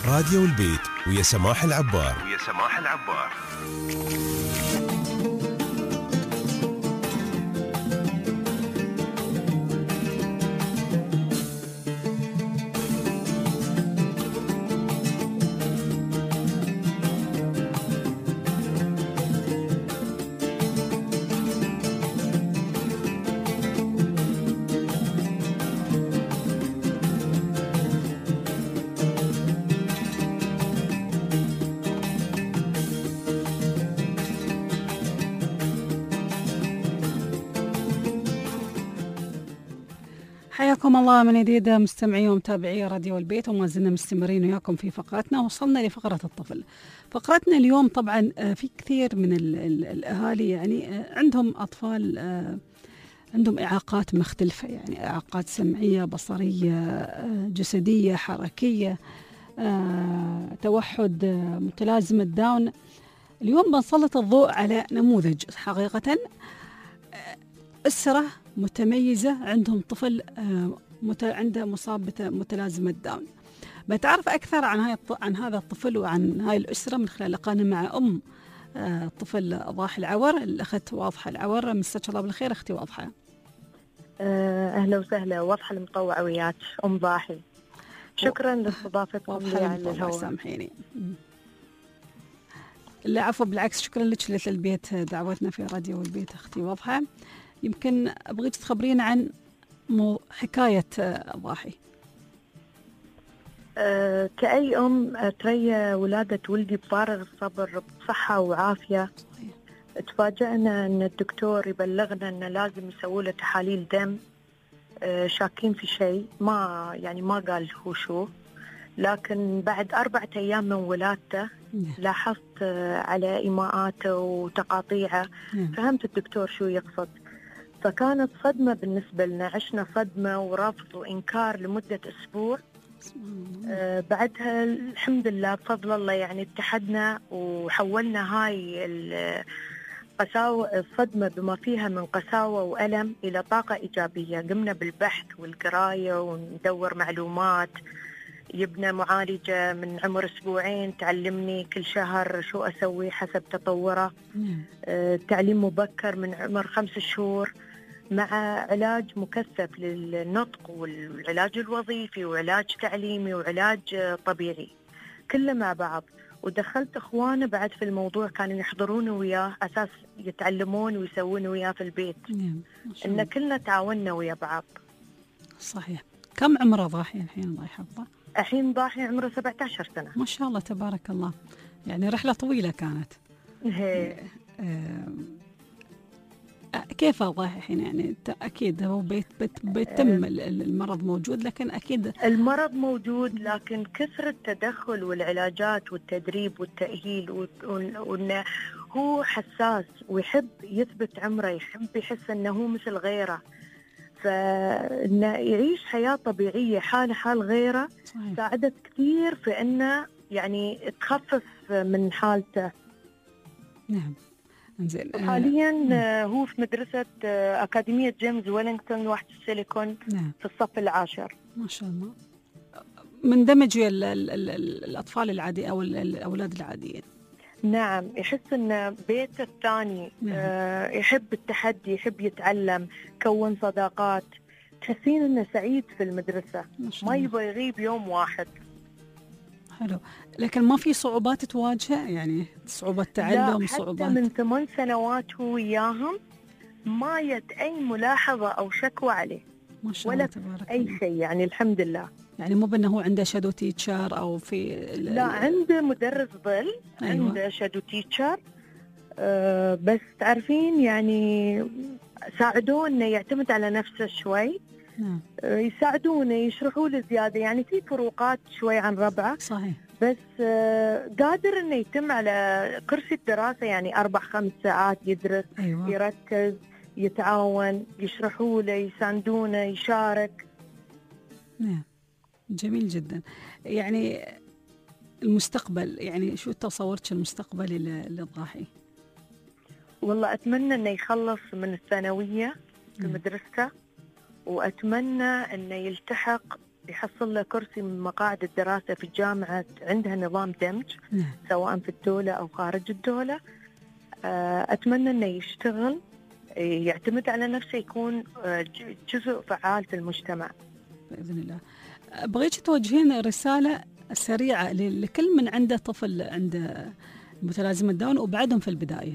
راديو البيت ويا سماح العبار. ويا سماح العبار. حياكم الله من جديد مستمعي ومتابعي راديو البيت، وما زلنا مستمرين وياكم في فقرتنا. وصلنا لفقرة الطفل. فقرتنا اليوم طبعا في كثير من ال ال الأهالي يعني عندهم أطفال عندهم إعاقات مختلفة، يعني إعاقات سمعية، بصرية، جسدية، حركية، توحد، متلازمة داون. اليوم بنسلط الضوء على نموذج حقيقة أسرة متميزة عندهم طفل عنده مصابة متلازمة داون. بتعرف أكثر عن هاي عن هذا الطفل وعن هاي الأسرة من خلال لقائنا مع أم الطفل ضاحي العور، الأخت واضحة العور. مساك الله بالخير أختي واضحة. أهلا وسهلا، واضحة المطوعة وياك أم ضاحي. شكرا لاستضافتكم لي على الهواء. سامحيني. لا عفوا بالعكس، شكرا لك لتلبية دعوتنا في راديو البيت أختي واضحة. يمكن أبغيك تخبرينا عن مو حكاية ضاحي. أه كأي أم تريا ولادة ولدي بفارغ الصبر بصحة وعافية. تفاجأنا أن الدكتور يبلغنا أنه لازم يسوي له تحاليل دم. أه شاكين في شيء، ما يعني ما قال هو شو، لكن بعد أربعة أيام من ولادته لاحظت على إيماءاته وتقاطيعه. فهمت الدكتور شو يقصد. فكانت صدمة بالنسبة لنا، عشنا صدمة ورفض وإنكار لمدة أسبوع. آه بعدها الحمد لله بفضل الله يعني اتحدنا وحولنا هاي القساوة الصدمة بما فيها من قساوة وألم إلى طاقة إيجابية. قمنا بالبحث والقراية وندور معلومات. يبنى معالجة من عمر أسبوعين تعلمني كل شهر شو أسوي حسب تطوره. آه تعليم مبكر من عمر خمس شهور، مع علاج مكثف للنطق والعلاج الوظيفي وعلاج تعليمي وعلاج طبيعي كله مع بعض. ودخلت إخوانه بعد في الموضوع، كانوا يحضرون وياه أساس يتعلمون ويسوون وياه في البيت. إن كلنا تعاوننا ويا بعض. صحيح. كم عمره ضاحي الحين الله يحفظه؟ الحين ضاحي عمره سبعة عشر سنة. ما شاء الله تبارك الله، يعني رحلة طويلة كانت. هي. كيف ضاحي الحين؟ يعني أكيد هو بيت بيت بيتم المرض موجود، لكن أكيد المرض موجود، لكن كثرة التدخل والعلاجات والتدريب والتأهيل، وإنه هو حساس ويحب يثبت عمره، يحب يحس إنه هو مثل غيره، فإنه يعيش حياة طبيعية حال حال غيره. صحيح. ساعدت كثير في إنه يعني تخفف من حالته. نعم. انزين. حاليا آه هو في مدرسة آه أكاديمية جيمس ويلينغتون واحد السيليكون. نعم. في الصف العاشر. ما شاء الله. مندمج ال ال ال الأطفال العادي أو الأولاد العاديين. نعم، يحس إن بيته الثاني. نعم. آه يحب التحدي، يحب يتعلم، كون صداقات. تحسين إنه سعيد في المدرسة، ما يبغى يغيب يوم واحد. حلو. لكن ما في صعوبات تواجهه، يعني صعوبة تعلم؟ لا، صعوبات حتى من ثمان سنوات هو وياهم ما يت أي ملاحظة أو شكوى عليه. ما شاء الله ولا تبارك أي الله. شيء، يعني الحمد لله. يعني مو بأنه هو عنده شادو تيتشر أو في لا، عنده مدرس ظل. أيوة. عنده شادو تيتشر. أه بس تعرفين يعني ساعدوه إنه يعتمد على نفسه شوي. نعم. أه يساعدونه، يشرحوا له زيادة، يعني في فروقات شوي عن ربعه. صحيح. بس أه قادر إنه يتم على كرسي الدراسة، يعني أربع خمس ساعات يدرس. أيوة. يركز، يتعاون، يشرحوا له، يساندونه، يشارك. نعم، جميل جدا. يعني المستقبل، يعني شو تصورك المستقبلي للضاحي؟ والله أتمنى إنه يخلص من الثانوية في مدرسته، وأتمنى إنه يلتحق يحصل له كرسي من مقاعد الدراسة في الجامعة عندها نظام دمج نعم. سواء في الدولة أو خارج الدولة. أتمنى أنه يشتغل، يعتمد على نفسه، يكون جزء فعال في المجتمع بإذن الله. بغيتي توجهين رسالة سريعة لكل من عنده طفل عنده متلازمة داون وبعدهم في البداية.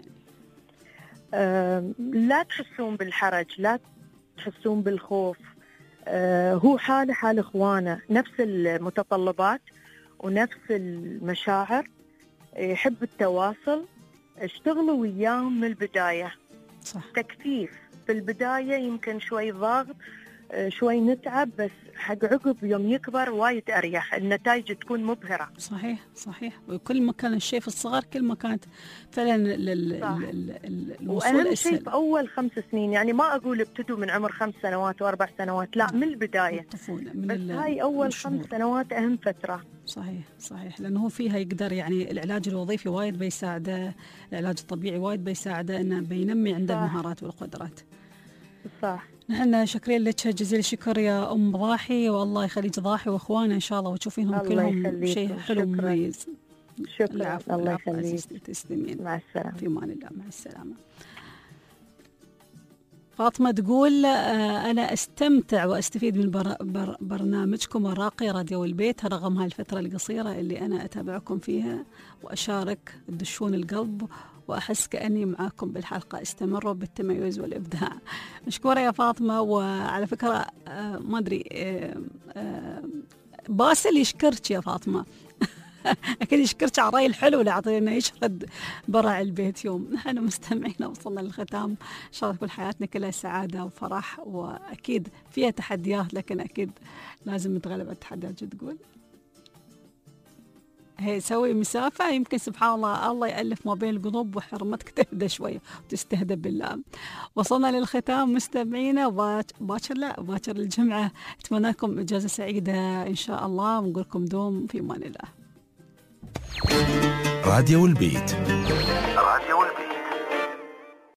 أه لا تحسون بالحرج، لا تحسون بالخوف. أه هو حاله حال إخوانه، نفس المتطلبات ونفس المشاعر، يحب التواصل. اشتغلوا وياهم من البداية. صح. تكثيف في البداية يمكن شوي ضغط، شوي نتعب، بس حق عقب يوم يكبر وايد أريح، النتائج تكون مبهرة. صحيح صحيح. وكل ما كان الشيء في الصغر كل ما كانت فعلا الوصول وأهم شيء في أول خمس سنين، يعني ما أقول ابتدوا من عمر خمس سنوات وأربع سنوات، لا من البداية الطفولة، من بس هاي أول خمس سنوات أهم فترة. صحيح صحيح. لأنه فيها يقدر يعني العلاج الوظيفي وايد بيساعده، العلاج الطبيعي وايد بيساعده إنه بينمي عنده المهارات والقدرات. صح. نحن شاكرين لك جزيل الشكر يا أم ضاحي، والله يخليك ضاحي وإخوانه إن شاء الله وتشوفينهم كلهم شيء حلو مميز. شكرا. الله يخليك. تسلمين. مع السلامة. في أمان الله. مع السلامة. فاطمة تقول أنا أستمتع وأستفيد من بر بر برنامجكم الراقي راديو البيت رغم هالفترة القصيرة اللي أنا أتابعكم فيها وأشارك تدشون القلب وأحس كأني معاكم بالحلقة. استمروا بالتميز والإبداع. مشكورة يا فاطمة. وعلى فكرة ما أدري باسل يشكرك يا فاطمة أكيد يشكرك على الرأي الحلو اللي أعطينا يشرد برا البيت يوم. نحن مستمعين وصلنا للختام. إن شاء الله تكون حياتنا كلها سعادة وفرح، وأكيد فيها تحديات لكن أكيد لازم نتغلب على التحديات. تقول هي سوي مسافة، يمكن سبحان الله الله يألف ما بين القلوب وحرمتك تهدى شوية وتستهدى بالله. وصلنا للختام مستمعينا، باكر لا باكر الجمعة. أتمنى لكم إجازة سعيدة إن شاء الله، ونقول لكم دوم في أمان الله. راديو البيت.